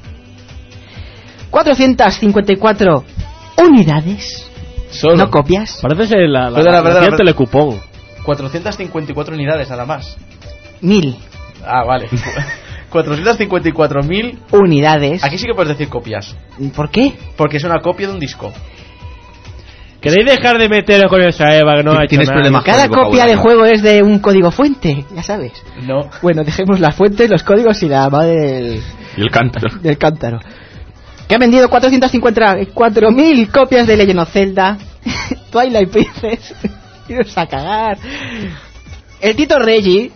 [SPEAKER 10] 454 unidades.
[SPEAKER 3] Solo.
[SPEAKER 10] ¿No copias?
[SPEAKER 5] Parece ser la telecupón.
[SPEAKER 3] 454 unidades nada más.
[SPEAKER 10] 1000.
[SPEAKER 3] Ah, vale. 454.000
[SPEAKER 10] unidades.
[SPEAKER 3] Aquí sí que puedes decir copias.
[SPEAKER 10] ¿Por qué?
[SPEAKER 3] Porque es una copia de un disco.
[SPEAKER 5] ¿Queréis dejar de meteros con esa Eva que no ha hecho
[SPEAKER 8] ¿Tienes
[SPEAKER 5] nada?
[SPEAKER 8] problemas?
[SPEAKER 10] Cada copia de juego es de un código fuente, ya sabes.
[SPEAKER 3] No.
[SPEAKER 10] Bueno, dejemos las fuentes, los códigos y la madre
[SPEAKER 4] Y el cántaro.
[SPEAKER 10] del cántaro. Que ha vendido 454.000 copias de Legend of Zelda, Twilight Princess. Iros a cagar. El Tito Reggie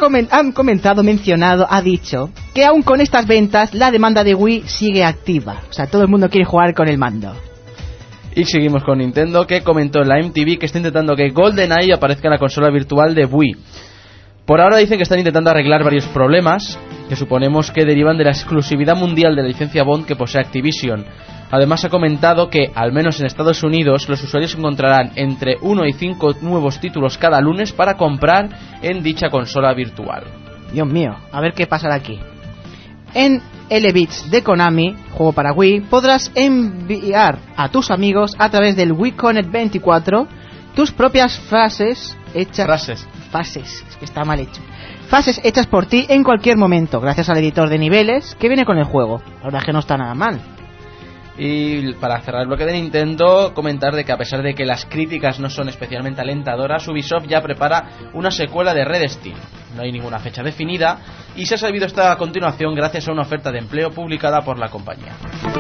[SPEAKER 10] ha dicho que aún con estas ventas la demanda de Wii sigue activa. O sea, todo el mundo quiere jugar con el mando.
[SPEAKER 3] Y seguimos con Nintendo, que comentó en la MTV que está intentando que GoldenEye aparezca en la consola virtual de Wii. Por ahora dicen que están intentando arreglar varios problemas que suponemos que derivan de la exclusividad mundial de la licencia Bond que posee Activision. Además ha comentado que, al menos en Estados Unidos, los usuarios encontrarán entre 1 y 5 nuevos títulos cada lunes para comprar en dicha consola virtual.
[SPEAKER 10] Dios mío, a ver qué pasará aquí. En L-Bits de Konami, juego para Wii, podrás enviar a tus amigos a través del Wii Connect 24 tus propias frases hechas... Fases, es que está mal hecho. Fases hechas por ti en cualquier momento, gracias al editor de niveles que viene con el juego. La verdad es que no está nada mal.
[SPEAKER 3] Y para cerrar el bloque de Nintendo, comentar de que a pesar de que las críticas no son especialmente alentadoras, Ubisoft ya prepara una secuela de Red Steel. No hay ninguna fecha definida y se ha sabido esta a continuación gracias a una oferta de empleo publicada por la compañía.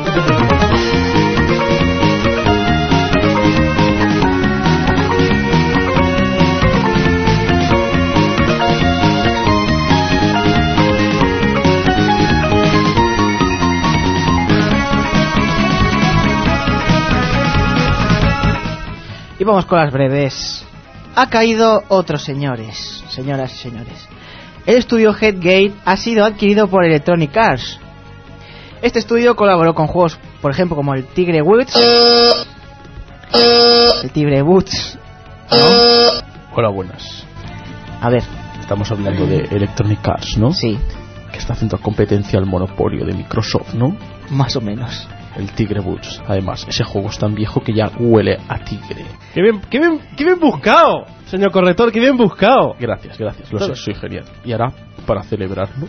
[SPEAKER 10] Y vamos con las breves. Ha caído otro, señores, señoras y señores. El estudio Headgate ha sido adquirido por Electronic Arts. Este estudio colaboró con juegos, por ejemplo, como el Tigre Woods. El Tigre Woods, ¿no?
[SPEAKER 1] Hola, buenas.
[SPEAKER 10] A ver.
[SPEAKER 1] Estamos hablando de Electronic Arts, ¿no?
[SPEAKER 10] Sí.
[SPEAKER 1] Que está haciendo competencia al monopolio de Microsoft, ¿no?
[SPEAKER 10] Más o menos.
[SPEAKER 1] El Tigre Woods. Además, ese juego es tan viejo que ya huele a tigre.
[SPEAKER 5] ¡Qué bien buscado! Señor corrector, qué bien buscado.
[SPEAKER 1] Gracias. Lo sé, soy genial. Y ahora, para celebrarlo,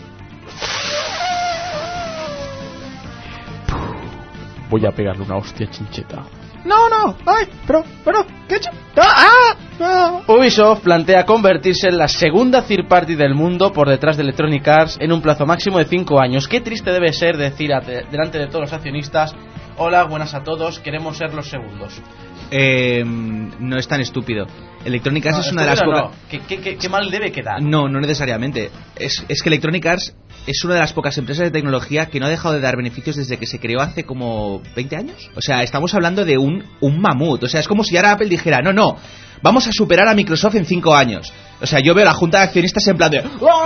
[SPEAKER 1] voy a pegarle una hostia chincheta.
[SPEAKER 10] No, ay, pero, ¿qué he hecho?
[SPEAKER 3] Ubisoft plantea convertirse en la segunda third party del mundo por detrás de Electronic Arts en un plazo máximo de 5 años. Qué triste debe ser decir delante de todos los accionistas: hola, buenas a todos, queremos ser los segundos.
[SPEAKER 8] No es tan estúpido. Electronic Arts es una de las pocas...
[SPEAKER 3] ¿Qué mal debe quedar?
[SPEAKER 8] No necesariamente. Es que Electronic Arts es una de las pocas empresas de tecnología que no ha dejado de dar beneficios desde que se creó hace como 20 años. O sea, estamos hablando de un mamut. O sea, es como si ahora Apple dijera: no, vamos a superar a Microsoft en 5 años. O sea, yo veo la junta de accionistas en plan de...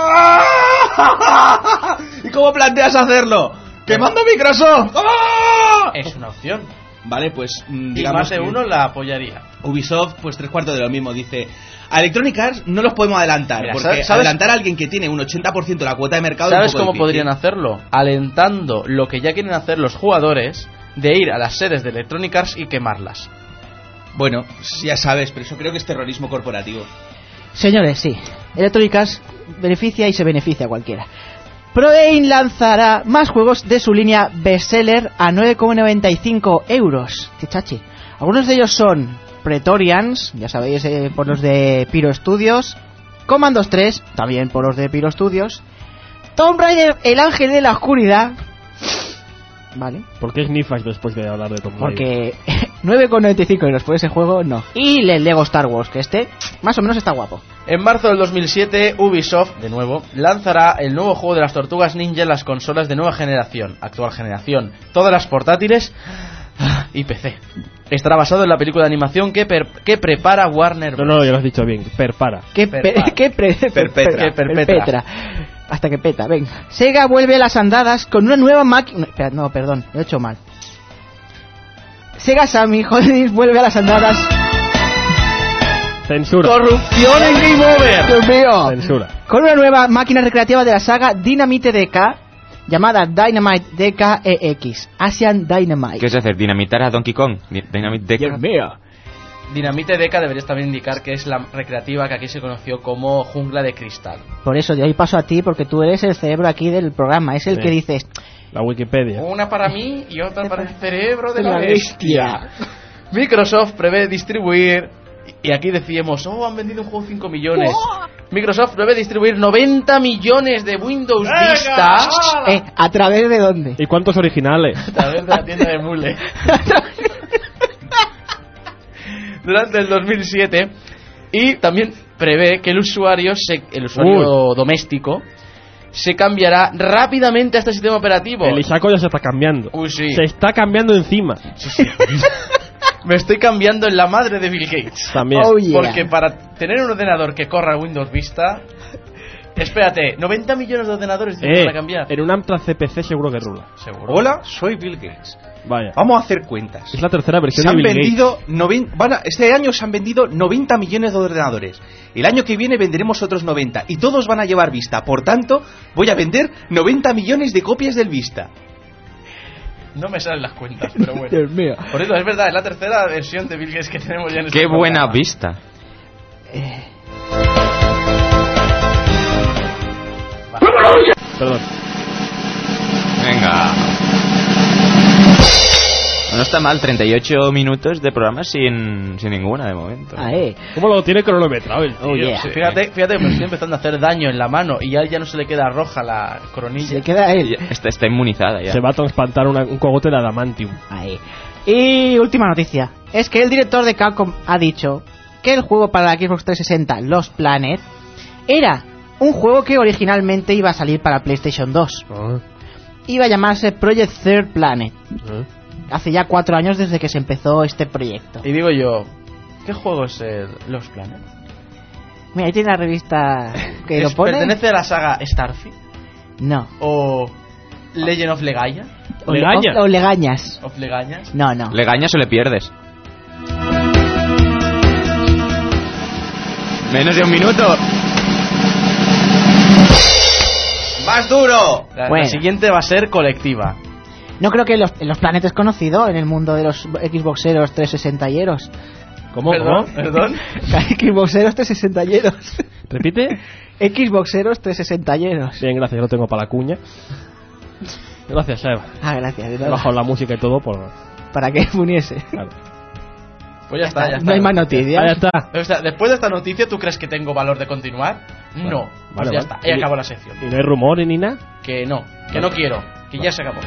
[SPEAKER 8] ¿Y cómo planteas hacerlo? ¡Quemando Microsoft!
[SPEAKER 3] Es una opción.
[SPEAKER 8] Vale, pues digamos,
[SPEAKER 3] y más de uno la apoyaría.
[SPEAKER 8] Ubisoft, pues 3/4 de lo mismo. Dice: a Electronic Arts no los podemos adelantar. Mira, porque adelantar a alguien que tiene un 80% de la cuota de mercado...
[SPEAKER 3] ¿Sabes
[SPEAKER 8] es un poco
[SPEAKER 3] cómo
[SPEAKER 8] difícil.
[SPEAKER 3] podrían hacerlo? Alentando lo que ya quieren hacer los jugadores, de ir a las sedes de Electronic Arts y quemarlas.
[SPEAKER 8] Bueno, ya sabes, pero eso creo que es terrorismo corporativo.
[SPEAKER 10] Señores, sí. Electronic Arts beneficia y se beneficia a cualquiera. ProGame lanzará más juegos de su línea bestseller a 9,95 euros. ¡Qué chachi! Algunos de ellos son Praetorians, ya sabéis, por los de Pyro Studios, Commandos 3, también por los de Pyro Studios, Tomb Raider, el ángel de la oscuridad. Vale.
[SPEAKER 5] ¿Por qué snifas después de hablar de Tomb Raider?
[SPEAKER 10] Porque 9,95 euros por ese juego, no. Y el Lego Star Wars, que más o menos está guapo.
[SPEAKER 3] En marzo del 2007, Ubisoft, de nuevo, lanzará el nuevo juego de las Tortugas Ninja en las consolas de nueva generación, actual generación, todas las portátiles, y PC. Estará basado en la película de animación que prepara Warner Bros.
[SPEAKER 5] No, ya lo has dicho bien. Perpetra.
[SPEAKER 10] Hasta que peta, venga. Sega vuelve a las andadas con una nueva máquina... No, perdón, lo he hecho mal. Sega Sammy Holdings vuelve a las andadas...
[SPEAKER 5] Censura.
[SPEAKER 3] ¡Corrupción en Game Over!
[SPEAKER 10] ¡Dios mío!
[SPEAKER 5] Censura.
[SPEAKER 10] Con una nueva máquina recreativa de la saga Dynamite DK, llamada Dynamite DK EX, Asian Dynamite.
[SPEAKER 4] ¿Qué es hacer? ¿Dinamitar a Donkey Kong? ¿Dynamite DK?
[SPEAKER 10] Dios mío.
[SPEAKER 3] Dinamite DK deberías también indicar que es la recreativa que aquí se conoció como Jungla de Cristal.
[SPEAKER 10] Por eso de hoy paso a ti, porque tú eres el cerebro aquí del programa. Es el que dices...
[SPEAKER 5] La Wikipedia.
[SPEAKER 3] Una para mí y otra para el cerebro de la bestia. Microsoft prevé distribuir... Y aquí decíamos, han vendido un juego 5 millones. Microsoft prevé distribuir 90 millones de Windows Vista.
[SPEAKER 10] ¿A través de dónde?
[SPEAKER 5] ¿Y cuántos originales?
[SPEAKER 3] A través de la tienda de Mule. Durante el 2007. Y también prevé que el usuario doméstico se cambiará rápidamente a este sistema operativo.
[SPEAKER 5] El Isaaco ya se está cambiando.
[SPEAKER 3] Sí.
[SPEAKER 5] Se está cambiando encima.
[SPEAKER 3] Sí. Me estoy cambiando en la madre de Bill Gates.
[SPEAKER 5] También.
[SPEAKER 3] Porque para tener un ordenador que corra Windows Vista... Espérate, 90 millones de ordenadores para cambiar.
[SPEAKER 5] En un Amstrad CPC seguro que rula.
[SPEAKER 3] ¿Seguro?
[SPEAKER 11] Hola, soy Bill Gates.
[SPEAKER 5] Vaya.
[SPEAKER 11] Vamos a hacer cuentas.
[SPEAKER 5] Es la tercera versión de Bill
[SPEAKER 11] Gates. Este año se han vendido 90 millones de ordenadores. El año que viene venderemos otros 90. Y todos van a llevar Vista. Por tanto, voy a vender 90 millones de copias del Vista.
[SPEAKER 3] No me salen las cuentas, pero bueno.
[SPEAKER 10] Dios mío.
[SPEAKER 3] Por eso, es verdad, es la tercera versión de Bill Gates que tenemos ya en este
[SPEAKER 4] ¡Qué buena
[SPEAKER 3] programa.
[SPEAKER 4] vista!
[SPEAKER 5] Perdón.
[SPEAKER 4] Venga. No está mal, 38 minutos de programa sin ninguna de momento.
[SPEAKER 5] ¿Cómo lo tiene cronometrado el tío?
[SPEAKER 3] Sí. Fíjate, me estoy empezando a hacer daño en la mano y ya no se le queda roja la coronilla.
[SPEAKER 10] Se le queda a él.
[SPEAKER 4] Está inmunizada ya.
[SPEAKER 5] Se va a trasplantar un cogote de adamantium.
[SPEAKER 10] Ahí. Y última noticia. Es que el director de Capcom ha dicho que el juego para la Xbox 360, Lost Planet, era un juego que originalmente iba a salir para PlayStation 2. Iba a llamarse Project Third Planet. Hace ya 4 años desde que se empezó este proyecto.
[SPEAKER 3] Y digo yo, ¿qué juego es Lost Planet?
[SPEAKER 10] Mira, ahí tiene la revista que lo pone.
[SPEAKER 3] ¿Pertenece a la saga Starfield?
[SPEAKER 10] No.
[SPEAKER 3] ¿O Legend of Legaia?
[SPEAKER 10] ¿O Legañas?
[SPEAKER 3] ¿Of Legañas?
[SPEAKER 10] No.
[SPEAKER 4] ¿Legañas o le pierdes? Menos de un minuto.
[SPEAKER 11] ¡Más duro!
[SPEAKER 3] La siguiente va a ser colectiva.
[SPEAKER 10] No creo que los planetas conocido en el mundo de los Xboxeros 360yeros.
[SPEAKER 5] ¿Cómo?
[SPEAKER 3] ¿Perdón?
[SPEAKER 10] Xboxeros 360yeros.
[SPEAKER 5] ¿Repite?
[SPEAKER 10] Xboxeros 360yeros.
[SPEAKER 5] Bien, gracias, lo tengo para la cuña. Gracias, Eva.
[SPEAKER 10] Gracias.
[SPEAKER 5] He bajado la música y todo
[SPEAKER 10] para que uniese.
[SPEAKER 5] Claro.
[SPEAKER 3] Pues ya está.
[SPEAKER 10] No hay más noticias.
[SPEAKER 5] Ya está.
[SPEAKER 3] O sea, después de esta noticia, ¿tú crees que tengo valor de continuar?
[SPEAKER 5] Bueno,
[SPEAKER 3] no. Pues ya está. Ahí acabó la sección.
[SPEAKER 5] ¿Y no hay rumores ni nada?
[SPEAKER 3] Que no quiero. Que ya se acabó.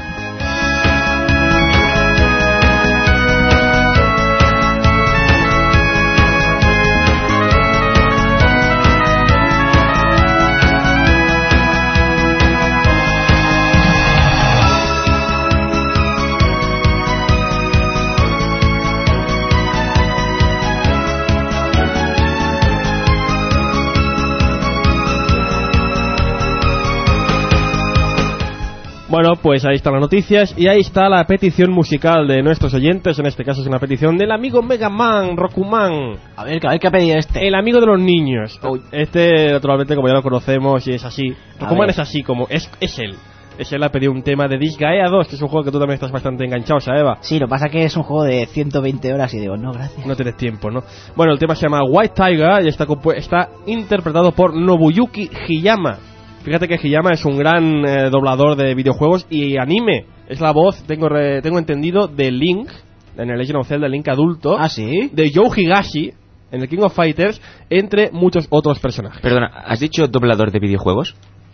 [SPEAKER 5] Bueno, pues ahí están las noticias y ahí está la petición musical de nuestros oyentes. En este caso es una petición del amigo Mega Man, Rokuman.
[SPEAKER 10] A ver qué ha pedido este.
[SPEAKER 5] El amigo de los niños.
[SPEAKER 10] Uy.
[SPEAKER 5] Este, naturalmente, como ya lo conocemos y es así. Rokuman es así, como es él. Es él ha pedido un tema de Disgaea 2, que es un juego que tú también estás bastante enganchado, Eva.
[SPEAKER 10] Sí, lo que pasa es que es un juego de 120 horas y digo, no, gracias.
[SPEAKER 5] No tienes tiempo, ¿no? Bueno, el tema se llama White Tiger y está interpretado por Nobuyuki Hiyama. Fíjate que Hiyama es un gran doblador de videojuegos y anime. Es la voz, tengo entendido, de Link, en el Legend of Zelda, Link adulto.
[SPEAKER 10] ¿Ah, sí?
[SPEAKER 5] De Joe Higashi, en el King of Fighters, entre muchos otros personajes.
[SPEAKER 4] Perdona, ¿has dicho doblador de videojuegos?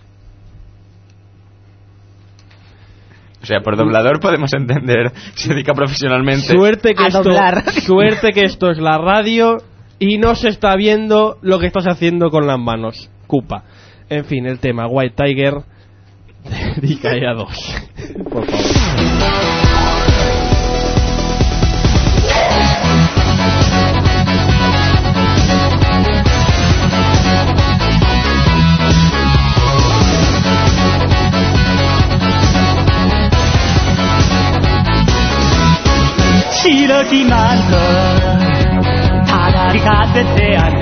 [SPEAKER 4] O sea, por doblador podemos entender, se dedica profesionalmente
[SPEAKER 5] Suerte que esto es la radio y no se está viendo lo que estás haciendo con las manos, Koopa. En fin, el tema White Tiger de Disgaea 2. Por favor.
[SPEAKER 12] 白きマント離れかせて現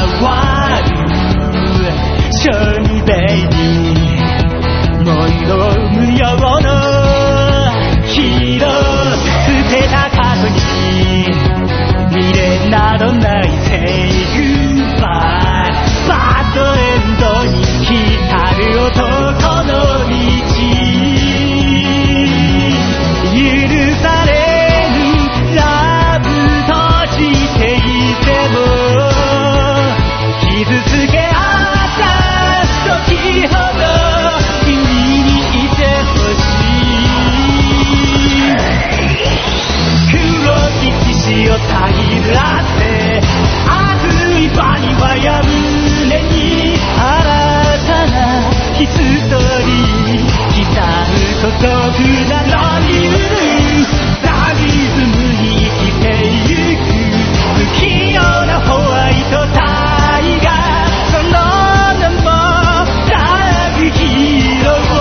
[SPEAKER 12] る小児ベイビー問答無用のヒーロー捨てた過去に未練などないセイグバイバッドエンドに浸る男の道許されぬラブ閉じていても傷つけ合った時ほど君にいてほしい黒き騎士をたぎらせ熱い場にはや胸に新たなヒストリー刻む孤独なのにダリズムに生きてゆく不器用なホワイトタイガーその名もダークヒーロー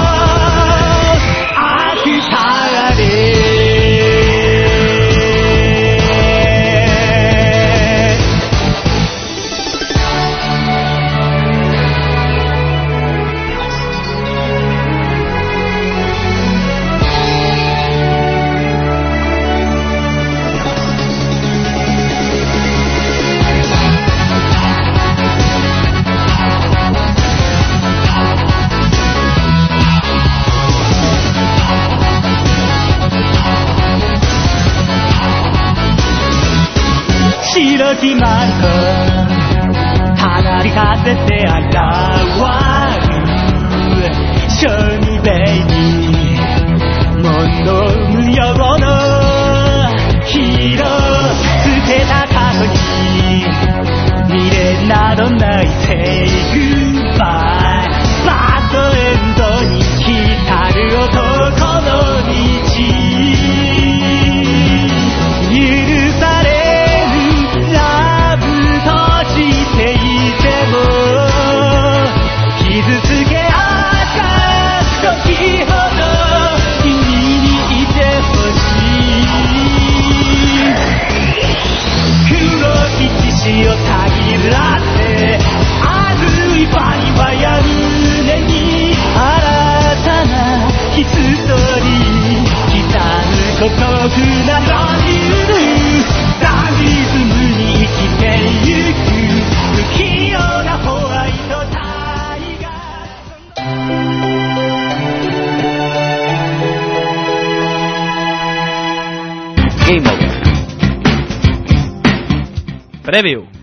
[SPEAKER 12] アクターレ白きマント離れかせて現る小児ベイビー問答無用のヒーロー捨てた過去に未練などないセイグバイバッドエンドに浸る男の道許され傷つけ合った時ほど君にいてほしい黒き騎士をたぎらせ熱い場にはや胸に新たなヒストリー刻む孤独なロリルダリズムに生きてゆく不器用なホワイトタイガー
[SPEAKER 13] ゲームオーバープレビュー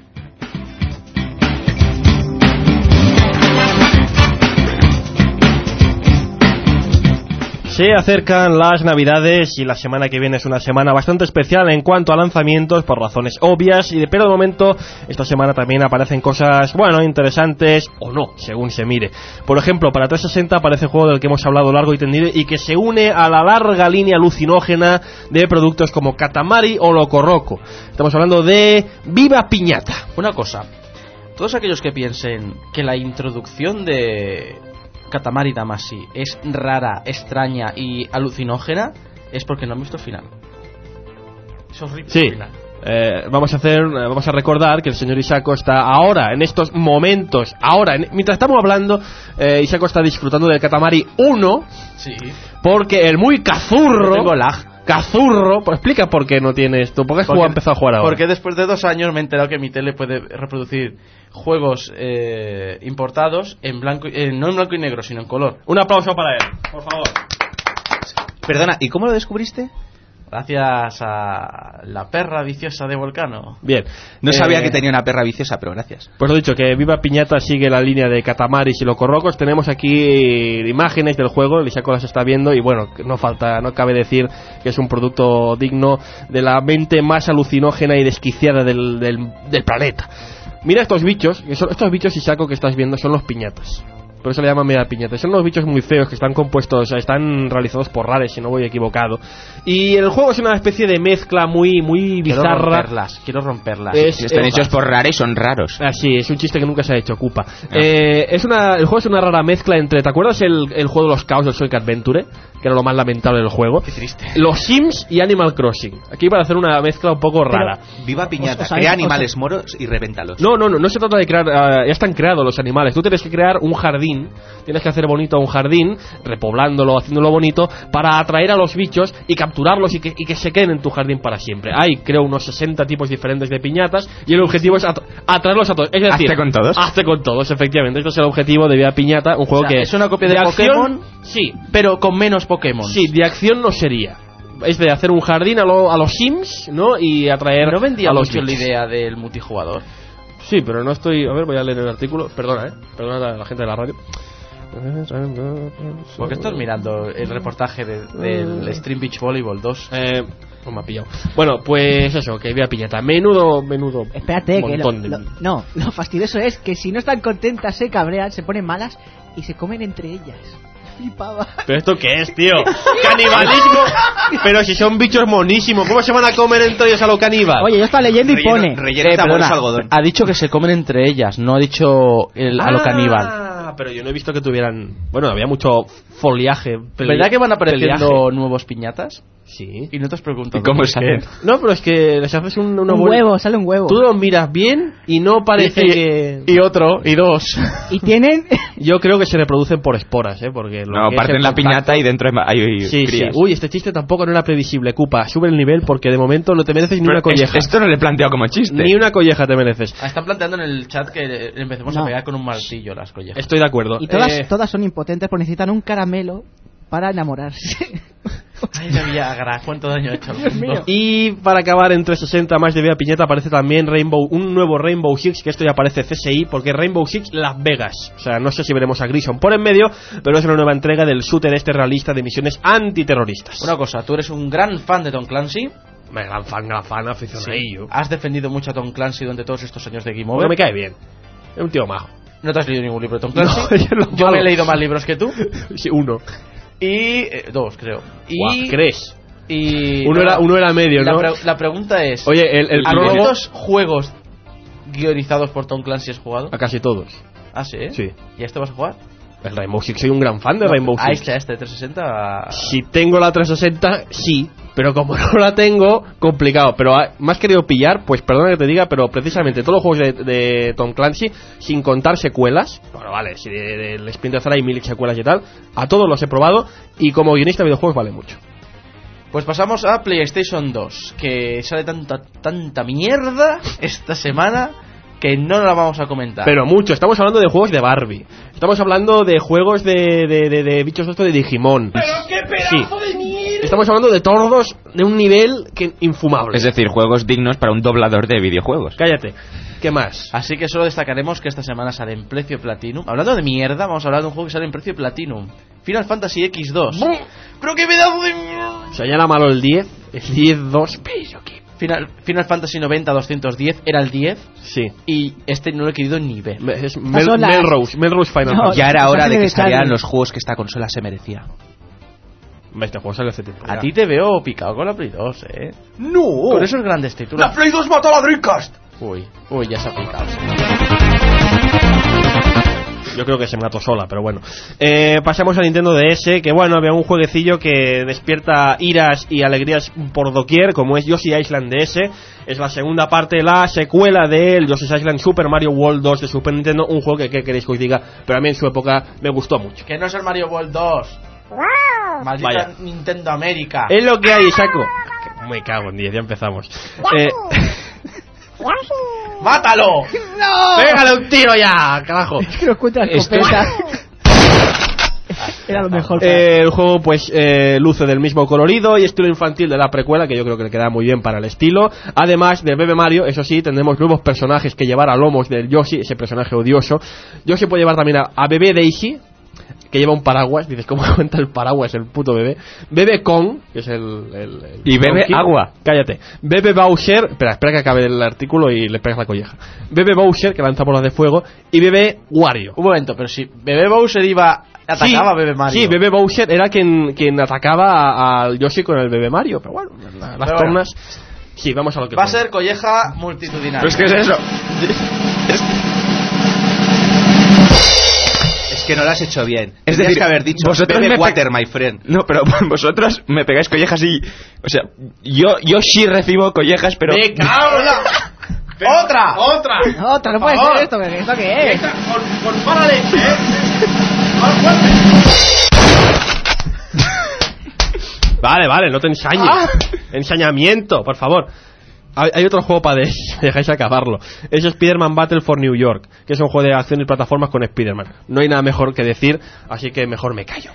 [SPEAKER 5] Se acercan las Navidades y la semana que viene es una semana bastante especial en cuanto a lanzamientos por razones obvias, pero de momento esta semana también aparecen cosas, bueno, interesantes o no, según se mire. Por ejemplo, para 360 aparece el juego del que hemos hablado largo y tendido y que se une a la larga línea alucinógena de productos como Katamari o Loco Roco. Estamos hablando de Viva Piñata.
[SPEAKER 3] Una cosa, todos aquellos que piensen que la introducción de Katamari Damacy es rara, extraña y alucinógena, es porque no han visto el final. Es horrible.
[SPEAKER 5] Sí.
[SPEAKER 3] El final.
[SPEAKER 5] Vamos a recordar que el señor Isako está ahora, en estos momentos, mientras estamos hablando, Isako está disfrutando del Katamari 1.
[SPEAKER 3] Sí.
[SPEAKER 5] Porque el muy cazurro.
[SPEAKER 3] No tengo lag.
[SPEAKER 5] Cazurro, pues explica por qué no tienes tú. ¿Por qué has empezado a jugar ahora?
[SPEAKER 3] Porque después de 2 años me he enterado que mi tele puede reproducir juegos importados en blanco, no en blanco y negro, sino en color.
[SPEAKER 5] Un aplauso para él, por favor.
[SPEAKER 8] Perdona, ¿y cómo lo descubriste?
[SPEAKER 3] Gracias a la perra viciosa de Volcano.
[SPEAKER 5] Bien.
[SPEAKER 8] No sabía que tenía una perra viciosa, pero gracias.
[SPEAKER 5] Pues lo dicho, que Viva Piñata sigue la línea de Katamaris y Loco Rocos. Tenemos aquí imágenes del juego, Isako las está viendo y bueno, no cabe decir que es un producto digno de la mente más alucinógena y desquiciada del planeta. Mira estos bichos, Isako, que estás viendo son los piñatas. Por eso le llaman media piñata. Son unos bichos muy feos que están compuestos, están realizados por Rare, si no voy equivocado. Y el juego es una especie de mezcla muy bizarra.
[SPEAKER 3] Quiero romperlas.
[SPEAKER 4] Están hechos por Rare y son raros.
[SPEAKER 5] Así, es un chiste que nunca se ha hecho, Koopa. El juego es una rara mezcla entre, ¿te acuerdas el juego de los caos del Sonic Adventure? Que era lo más lamentable del juego.
[SPEAKER 3] Qué triste.
[SPEAKER 5] Los Sims y Animal Crossing. Aquí para hacer una mezcla un poco rara.
[SPEAKER 11] Viva piñata, crea animales moros y revéntalos.
[SPEAKER 5] No se trata de crear, ya están creados los animales. Tú tienes que crear un jardín, tienes que hacer bonito un jardín, repoblándolo, haciéndolo bonito, para atraer a los bichos y capturarlos y que se queden en tu jardín para siempre. Hay, creo, unos 60 tipos diferentes de piñatas y el objetivo es atraerlos a todos. Es decir,
[SPEAKER 4] hazte con todos.
[SPEAKER 5] Hazte con todos, efectivamente. Este es el objetivo de Viva Piñata, un juego que
[SPEAKER 3] es una copia de Pokémon,
[SPEAKER 5] acción, sí,
[SPEAKER 3] pero con menos Pokémon.
[SPEAKER 5] Sí, de acción no sería. Es de hacer un jardín a los Sims, ¿no? Y atraer
[SPEAKER 3] no vendía
[SPEAKER 5] a los
[SPEAKER 3] mucho la
[SPEAKER 5] bichos.
[SPEAKER 3] idea del multijugador.
[SPEAKER 5] Sí, pero no estoy... A ver, voy a leer el artículo. Perdona, Perdona a la gente de la radio.
[SPEAKER 3] ¿Por qué estás mirando el reportaje del Stream Beach Volleyball 2?
[SPEAKER 5] Pues me ha pillado. Bueno, pues eso, que Viva Piñata. Menudo.
[SPEAKER 10] Espérate, que
[SPEAKER 5] montón
[SPEAKER 10] lo fastidioso es que si no están contentas se cabrean, se ponen malas y se comen entre ellas. Flipaba.
[SPEAKER 5] ¿Pero esto qué es, tío? ¡Canibalismo! Pero si son bichos monísimos, ¿cómo se van a comer entre ellos a lo caníbal?
[SPEAKER 10] Oye, yo estaba leyendo y pone...
[SPEAKER 3] Ha dicho que se comen entre ellas, no ha dicho a lo caníbal.
[SPEAKER 5] Pero yo no he visto que tuvieran... Bueno, había mucho foliaje.
[SPEAKER 3] ¿Verdad que van apareciendo nuevos piñatas?
[SPEAKER 5] Sí.
[SPEAKER 3] Y no te has preguntado.
[SPEAKER 4] ¿Y cómo salen?
[SPEAKER 5] No, pero es que les haces un
[SPEAKER 10] huevo, sale un huevo.
[SPEAKER 5] Tú lo miras bien y no parece que...
[SPEAKER 3] Y otro, y dos.
[SPEAKER 10] Y tienen...
[SPEAKER 5] Yo creo que se reproducen por esporas, porque...
[SPEAKER 4] No, parten la piñata y dentro hay
[SPEAKER 5] sí,
[SPEAKER 4] crías.
[SPEAKER 5] Sí. Uy, este chiste tampoco no era previsible, Koopa. Sube el nivel porque de momento no te mereces ni una colleja.
[SPEAKER 4] Esto no le he planteado como chiste.
[SPEAKER 5] Ni una colleja te mereces.
[SPEAKER 3] Están planteando en el chat que empecemos a pegar con un martillo las collejas.
[SPEAKER 5] Estoy de acuerdo.
[SPEAKER 10] Y todas son impotentes porque necesitan un caramelo para enamorarse.
[SPEAKER 3] Ay, de Viagra, cuánto daño ha hecho al mundo.
[SPEAKER 5] Y para acabar en 360 más de Viva Piñata aparece también un nuevo Rainbow Six, que esto ya aparece CSI, porque Rainbow Six Las Vegas. O sea, no sé si veremos a Grison por en medio, pero es una nueva entrega del shooter realista de misiones antiterroristas.
[SPEAKER 3] Una cosa, tú eres un gran fan de Tom Clancy.
[SPEAKER 5] Gran fan, aficionadillo.
[SPEAKER 3] Sí. Has defendido mucho a Tom Clancy durante todos estos años de Game Over.
[SPEAKER 5] Bueno, me cae bien. Es un tío majo.
[SPEAKER 3] ¿No te has leído ningún libro de Tom Clancy?
[SPEAKER 5] No,
[SPEAKER 3] yo me he leído más libros que tú.
[SPEAKER 5] Sí, uno.
[SPEAKER 3] Y... dos, creo.
[SPEAKER 5] Y... ¿crees?
[SPEAKER 3] Y...
[SPEAKER 5] Uno era medio, ¿no?
[SPEAKER 3] La pregunta es...
[SPEAKER 5] Oye, el
[SPEAKER 3] ¿cuántos juegos guionizados por Tom Clancy has jugado?
[SPEAKER 5] A casi todos.
[SPEAKER 3] ¿Ah, sí?
[SPEAKER 5] Sí.
[SPEAKER 3] ¿Y a este vas a jugar?
[SPEAKER 5] El Rainbow Six, soy un gran fan de Rainbow Six.
[SPEAKER 3] ¿A este 360?
[SPEAKER 5] Si tengo la 360, sí. Pero como no la tengo, complicado. Pero me has querido pillar, pues perdona que te diga, pero precisamente todos los juegos de Tom Clancy, sin contar secuelas, bueno, vale, si del Splinter Cell hay 1000 secuelas y tal, a todos los he probado y como guionista de videojuegos vale mucho.
[SPEAKER 3] Pues pasamos a PlayStation 2, que sale tanta mierda esta semana que no la vamos a comentar.
[SPEAKER 5] Pero mucho, estamos hablando de juegos de Barbie. Estamos hablando de juegos de bichos estos de Digimon.
[SPEAKER 9] ¡Pero qué pedazo de mierda!
[SPEAKER 5] Estamos hablando de tordos de un nivel infumable.
[SPEAKER 4] Es decir, juegos dignos para un doblador de videojuegos.
[SPEAKER 5] Cállate. ¿Qué más?
[SPEAKER 3] Así que solo destacaremos que esta semana sale en precio Platinum. Hablando de mierda, vamos a hablar de un juego que sale en precio Platinum. Final Fantasy X2. ¡Pero qué pedazo de mierda!
[SPEAKER 5] O sea, ya era malo el 10. El 10-2. Pero qué...
[SPEAKER 3] Final Fantasy 90-210 era el 10.
[SPEAKER 5] Sí.
[SPEAKER 3] Y este no lo he querido ni ver.
[SPEAKER 5] Es Melrose Final Fantasy.
[SPEAKER 11] Ya era hora de que salieran los juegos que esta consola se merecía.
[SPEAKER 5] Este juego sale hace tiempo.
[SPEAKER 3] A ti te veo picado con la Play 2,
[SPEAKER 11] ¡No!
[SPEAKER 3] Con esos grandes títulos.
[SPEAKER 11] ¡La Play 2 mató a la Dreamcast!
[SPEAKER 3] Uy, ya se ha picado.
[SPEAKER 5] Yo creo que se mató sola, pero bueno. Pasamos a Nintendo DS, que bueno, había un jueguecillo que despierta iras y alegrías por doquier, como es Yoshi Island DS. Es la segunda parte, la secuela del Yoshi's Island Super Mario World 2 de Super Nintendo, un juego que queréis que os diga, pero a mí en su época me gustó mucho.
[SPEAKER 3] Que no es el Mario World 2. Maldita
[SPEAKER 5] Vaya.
[SPEAKER 3] Nintendo América.
[SPEAKER 5] Es lo que hay, saco. Me cago en 10, ya empezamos.
[SPEAKER 3] ¡Mátalo!
[SPEAKER 10] ¡No!
[SPEAKER 5] ¡Pégale un tiro ya, carajo!
[SPEAKER 10] Es que nos cuenta la escopeta. Era lo mejor.
[SPEAKER 5] El juego pues luce del mismo colorido y estilo infantil de la precuela, que yo creo que le queda muy bien para el estilo. Además del Bebé Mario, eso sí, tendremos nuevos personajes que llevar a lomos del Yoshi, ese personaje odioso. Yoshi puede llevar también a Bebé Daisy, que lleva un paraguas. Dices, ¿cómo cuenta el paraguas el puto bebé? Bebe Kong, que es el
[SPEAKER 4] y bebe
[SPEAKER 5] Donkey.
[SPEAKER 4] agua.
[SPEAKER 5] Cállate. Bebe Bowser. Espera que acabe el artículo y le pegas la colleja. Bebe Bowser, que lanza bolas de fuego. Y bebe Wario.
[SPEAKER 3] Un momento, pero si Bebe Bowser atacaba a Bebe Mario.
[SPEAKER 5] Sí, Bebe Bowser era quien atacaba al Yoshi con el Bebe Mario. Pero bueno, las tornas. Sí, vamos a lo que
[SPEAKER 3] va
[SPEAKER 5] pone.
[SPEAKER 3] a ser colleja multitudinaria.
[SPEAKER 4] Pues ¿qué es eso?
[SPEAKER 8] Es que no lo has hecho bien.
[SPEAKER 4] Es
[SPEAKER 8] Tendrías
[SPEAKER 4] decir,
[SPEAKER 8] que haber dicho
[SPEAKER 4] vosotros
[SPEAKER 8] bebe
[SPEAKER 4] me
[SPEAKER 8] water, my friend.
[SPEAKER 4] No, pero vosotros me pegáis collejas y... O sea, yo sí recibo collejas, pero...
[SPEAKER 5] ¡Me cago en la...
[SPEAKER 10] Otra, no puede ser esto, ¿esto qué es?
[SPEAKER 5] ¡Párale! Vale, no te ensañes. Ensañamiento, por favor. Hay otro juego para dejáis acabarlo. Es Spider-Man Battle for New York, que es un juego de acción y plataformas con Spider-Man. No hay nada mejor que decir, así que mejor me callo.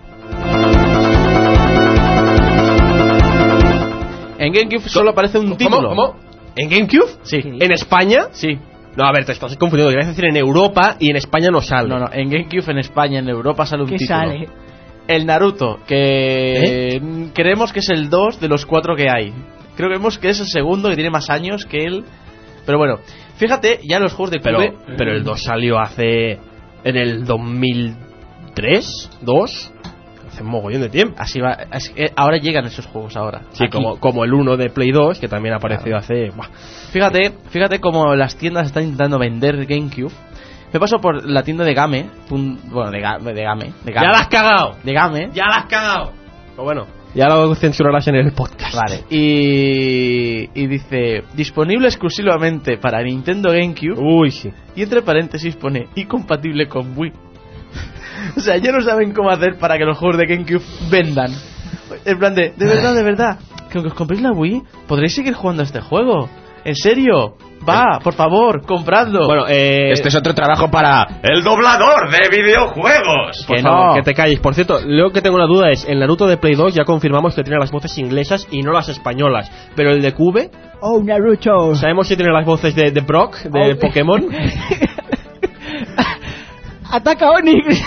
[SPEAKER 3] En GameCube solo aparece un título.
[SPEAKER 5] ¿Cómo? ¿En GameCube?
[SPEAKER 3] Sí.
[SPEAKER 5] ¿En España?
[SPEAKER 3] Sí.
[SPEAKER 5] No, a ver, te estás confundiendo. Querías decir en Europa y en España no sale.
[SPEAKER 3] No, en GameCube, en España, en Europa sale un
[SPEAKER 10] ¿Qué
[SPEAKER 3] título.
[SPEAKER 10] sale?
[SPEAKER 3] El Naruto, que creemos que es el 2 de los 4 que hay. Creemos que es el segundo, que tiene más años que él. Pero bueno, fíjate, ya los juegos de Cube...
[SPEAKER 5] Pero el 2 salió hace... En el 2003, 2... Hace un mogollón de tiempo.
[SPEAKER 3] Así va, ahora llegan esos juegos ahora.
[SPEAKER 5] Sí,
[SPEAKER 3] Aquí.
[SPEAKER 5] como el 1 de Play 2, que también apareció hace... Buah.
[SPEAKER 3] Fíjate cómo las tiendas están intentando vender GameCube. Me paso por la tienda de Game. Bueno, de Game.
[SPEAKER 5] ¡Ya la has cagado!
[SPEAKER 3] De Game.
[SPEAKER 5] ¡Ya la has cagado! Pues bueno, ya lo censurarás en el podcast.
[SPEAKER 3] Vale. Y dice, disponible exclusivamente para Nintendo GameCube.
[SPEAKER 5] Uy, sí.
[SPEAKER 3] Y entre paréntesis pone, y compatible con Wii. O sea, ya no saben cómo hacer para que los juegos de GameCube vendan. En plan de verdad, que aunque os compréis la Wii, podréis seguir jugando a este juego. ¿En serio? Va, por favor, compradlo.
[SPEAKER 5] Bueno,
[SPEAKER 4] este es otro trabajo para el doblador de videojuegos.
[SPEAKER 5] Por favor, que te calles. Por cierto, lo que tengo la duda es, el Naruto de Play 2 ya confirmamos que tiene las voces inglesas y no las españolas. Pero el de Cube...
[SPEAKER 10] ¡Oh, Naruto!
[SPEAKER 5] ¿Sabemos si tiene las voces de Brock, de Pokémon?
[SPEAKER 10] ¡Ataca Onix!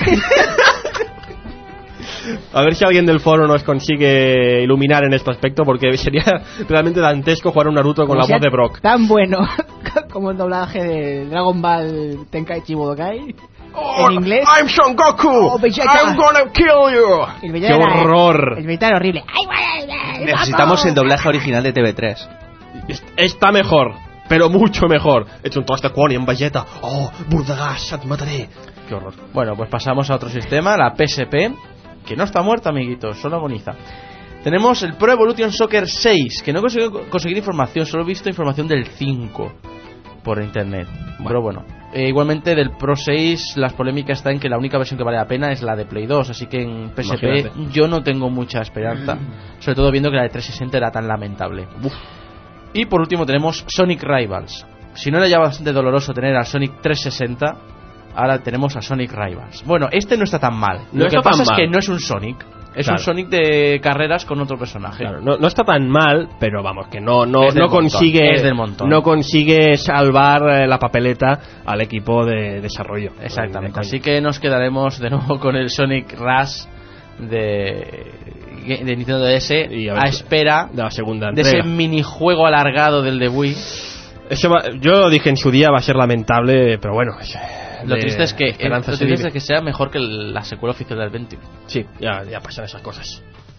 [SPEAKER 5] A ver si alguien del foro nos consigue iluminar en este aspecto, porque sería realmente dantesco jugar un Naruto con la voz de Brock.
[SPEAKER 10] Tan bueno como el doblaje de Dragon Ball Tenkaichi Budokai. En inglés.
[SPEAKER 5] I'm Son Goku.
[SPEAKER 10] Oh,
[SPEAKER 5] I'm gonna kill you.
[SPEAKER 10] ¡Qué
[SPEAKER 5] horror!
[SPEAKER 10] El Vegeta era horrible.
[SPEAKER 8] Necesitamos el doblaje original de TV3.
[SPEAKER 5] Está mejor, pero mucho mejor. Hecho un toste Kwon y en Vegeta. Oh, Burdagas, te mataré. Qué horror.
[SPEAKER 3] Bueno, pues pasamos a otro sistema, la PSP, que no está muerta, amiguitos, solo agoniza. Tenemos el Pro Evolution Soccer 6, que no he conseguido conseguir información, solo he visto información del 5 por internet. Pero bueno, igualmente del Pro 6 las polémicas están en que la única versión que vale la pena es la de Play 2, así que en PSP
[SPEAKER 5] Imagínate.
[SPEAKER 3] yo no tengo mucha esperanza, sobre todo viendo que la de 360 era tan lamentable. Y por último tenemos Sonic Rivals. Si no era ya bastante doloroso tener al Sonic 360, ahora tenemos a Sonic Rivals. Bueno, este no está tan mal.
[SPEAKER 5] No
[SPEAKER 3] Lo que
[SPEAKER 5] está
[SPEAKER 3] pasa
[SPEAKER 5] tan
[SPEAKER 3] es
[SPEAKER 5] mal.
[SPEAKER 3] que no es un Sonic. Es
[SPEAKER 5] Claro.
[SPEAKER 3] un Sonic de carreras con otro personaje.
[SPEAKER 5] Claro, no está tan mal, pero vamos, que no
[SPEAKER 3] Es del
[SPEAKER 5] consigue
[SPEAKER 3] montón, es del montón.
[SPEAKER 5] no consigue salvar la papeleta al equipo de desarrollo.
[SPEAKER 3] Exactamente. Así que nos quedaremos de nuevo con el Sonic Rush de Nintendo DS
[SPEAKER 5] Y a ver,
[SPEAKER 3] a espera
[SPEAKER 5] de la segunda
[SPEAKER 3] de
[SPEAKER 5] entrega.
[SPEAKER 3] ese minijuego alargado del de Wii.
[SPEAKER 5] Yo lo dije en su día, va a ser lamentable, pero bueno.
[SPEAKER 3] Lo triste es que
[SPEAKER 5] esperanza
[SPEAKER 3] lo
[SPEAKER 5] se
[SPEAKER 3] triste
[SPEAKER 5] vive.
[SPEAKER 3] es que sea mejor que la secuela oficial del 20.
[SPEAKER 5] Sí, ya pasan esas cosas.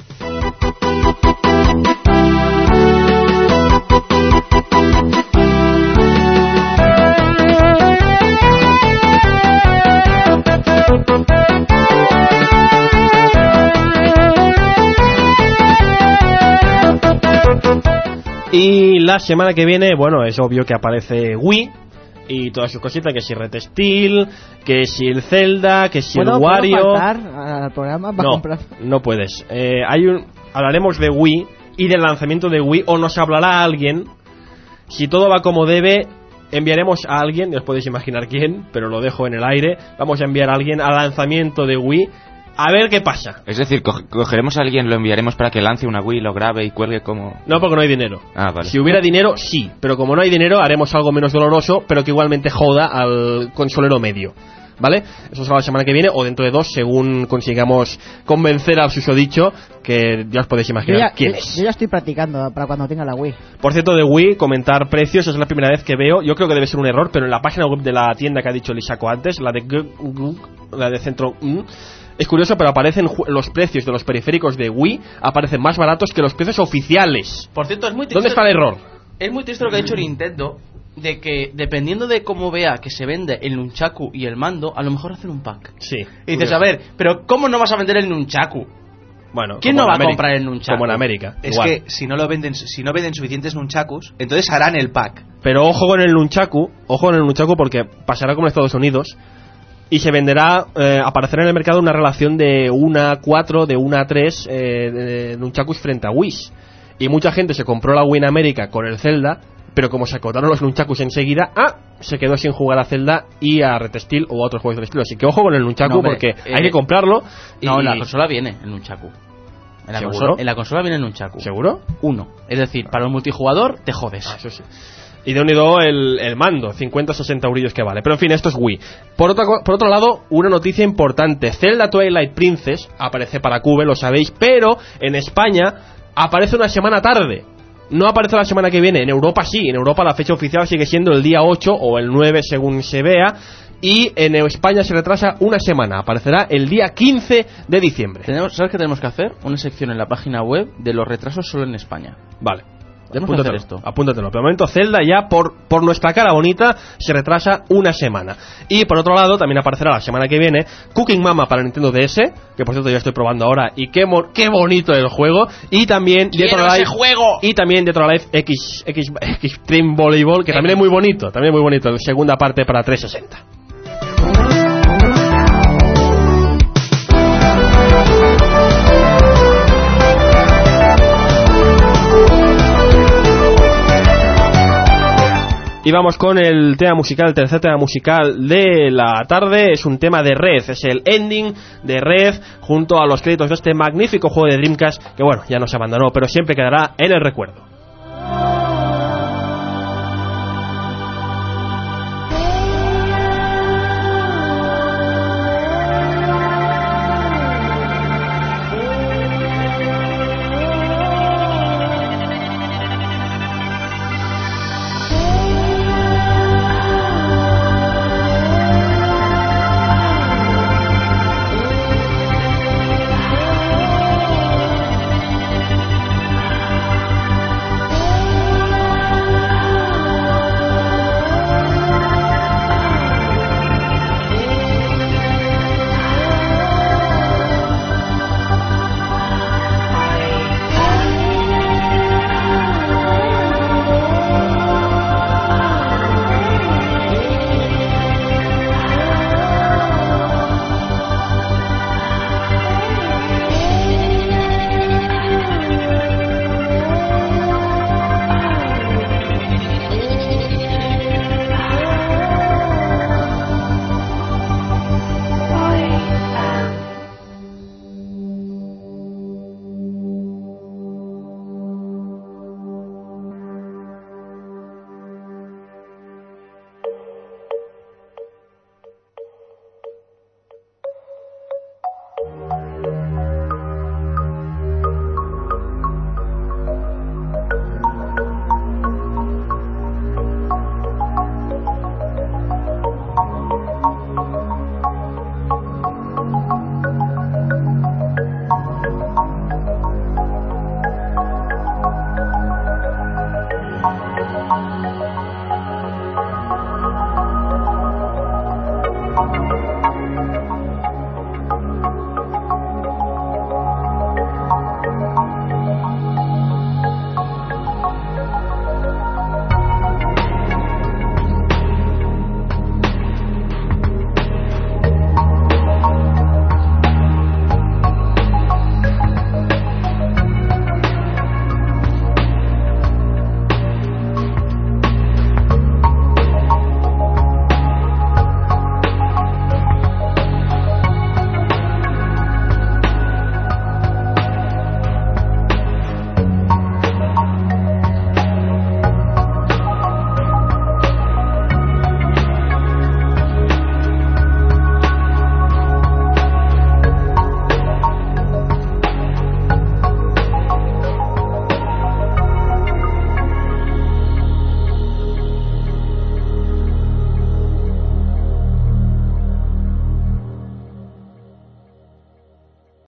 [SPEAKER 5] Y la semana que viene, bueno, es obvio que aparece Wii y todas sus cositas, que si Red Steel, que si el Zelda, que si el Wario.
[SPEAKER 10] ¿Puedo faltar al programa para comprar?
[SPEAKER 5] No puedes. Hablaremos de Wii y del lanzamiento de Wii, o nos hablará alguien. Si todo va como debe, enviaremos a alguien, ya os podéis imaginar quién, pero lo dejo en el aire. Vamos a enviar a alguien al lanzamiento de Wii, a ver qué pasa.
[SPEAKER 4] Es decir, cogeremos a alguien, lo enviaremos para que lance una Wii, lo grabe y cuelgue como...
[SPEAKER 5] No, porque no hay dinero.
[SPEAKER 4] Ah, vale.
[SPEAKER 5] Si hubiera dinero, sí, pero como no hay dinero, haremos algo menos doloroso, pero que igualmente joda al consolero medio. ¿vale? Eso será la semana que viene o dentro de 2, según consigamos convencer al susodicho, que ya os podéis imaginar quién es.
[SPEAKER 10] Yo ya estoy practicando para cuando tenga la Wii.
[SPEAKER 5] Por cierto, de Wii, comentar precios, es la primera vez que veo, yo creo que debe ser un error, pero en la página web de la tienda que ha dicho Lisaco antes, la de Centro... Es curioso, pero aparecen los precios de los periféricos de Wii, aparecen más baratos que los precios oficiales.
[SPEAKER 3] Por cierto, es muy triste.
[SPEAKER 5] ¿Dónde está el error?
[SPEAKER 3] Es muy triste lo que ha dicho Nintendo, de que dependiendo de cómo vea que se vende el nunchaku y el mando, a lo mejor hacen un pack.
[SPEAKER 5] Sí.
[SPEAKER 3] Y dices, a ver, pero ¿cómo no vas a vender el nunchaku?
[SPEAKER 5] Bueno,
[SPEAKER 3] ¿quién no va a comprar el nunchaku?
[SPEAKER 5] Como en América.
[SPEAKER 11] Es
[SPEAKER 5] igual.
[SPEAKER 11] que si no venden suficientes nunchakus, entonces harán el pack.
[SPEAKER 5] Pero ojo con el nunchaku porque pasará como en Estados Unidos y se venderá, aparecerá en el mercado una relación de 1:4, de 1:3 de nunchakus frente a Wii. Y mucha gente se compró la Wii en América con el Zelda, pero como se agotaron los nunchakus enseguida, se quedó sin jugar a Zelda y a Red Steel o a otros juegos del estilo. Así que ojo con el nunchaku, porque hay que comprarlo.
[SPEAKER 3] No, en la consola viene el nunchaku. En la consola viene el nunchaku.
[SPEAKER 5] ¿Seguro?
[SPEAKER 3] 1. Es decir, para el multijugador te jodes.
[SPEAKER 5] Eso sí. Y de unido el mando, 50-60 eurillos que vale. Pero en fin, esto es Wii. Por otro lado, una noticia importante. Zelda Twilight Princess aparece para Cube, lo sabéis, pero en España aparece una semana tarde. No aparece la semana que viene. En Europa sí. En Europa la fecha oficial sigue siendo el día 8 o el 9 según se vea. Y en España se retrasa una semana. Aparecerá el día 15 de diciembre.
[SPEAKER 3] ¿Sabes qué tenemos que hacer? Una sección en la página web de los retrasos solo en España.
[SPEAKER 5] Vale.
[SPEAKER 3] Apúntatelo.
[SPEAKER 5] Apúntatelo. Por el momento Zelda ya por nuestra cara bonita se retrasa una semana. Y por otro lado también aparecerá la semana que viene Cooking Mama para Nintendo DS, que por cierto ya estoy probando ahora y qué bonito el juego. Y también Dead or Alive
[SPEAKER 3] juego.
[SPEAKER 5] Y también Dead or Alive Extreme Volleyball, que también es muy bonito, segunda parte para 360. Y vamos con el tema musical, el tercer tema musical de la tarde. Es un tema de Red, es el ending de Red junto a los créditos de este magnífico juego de Dreamcast que bueno, ya nos abandonó, pero siempre quedará en el recuerdo.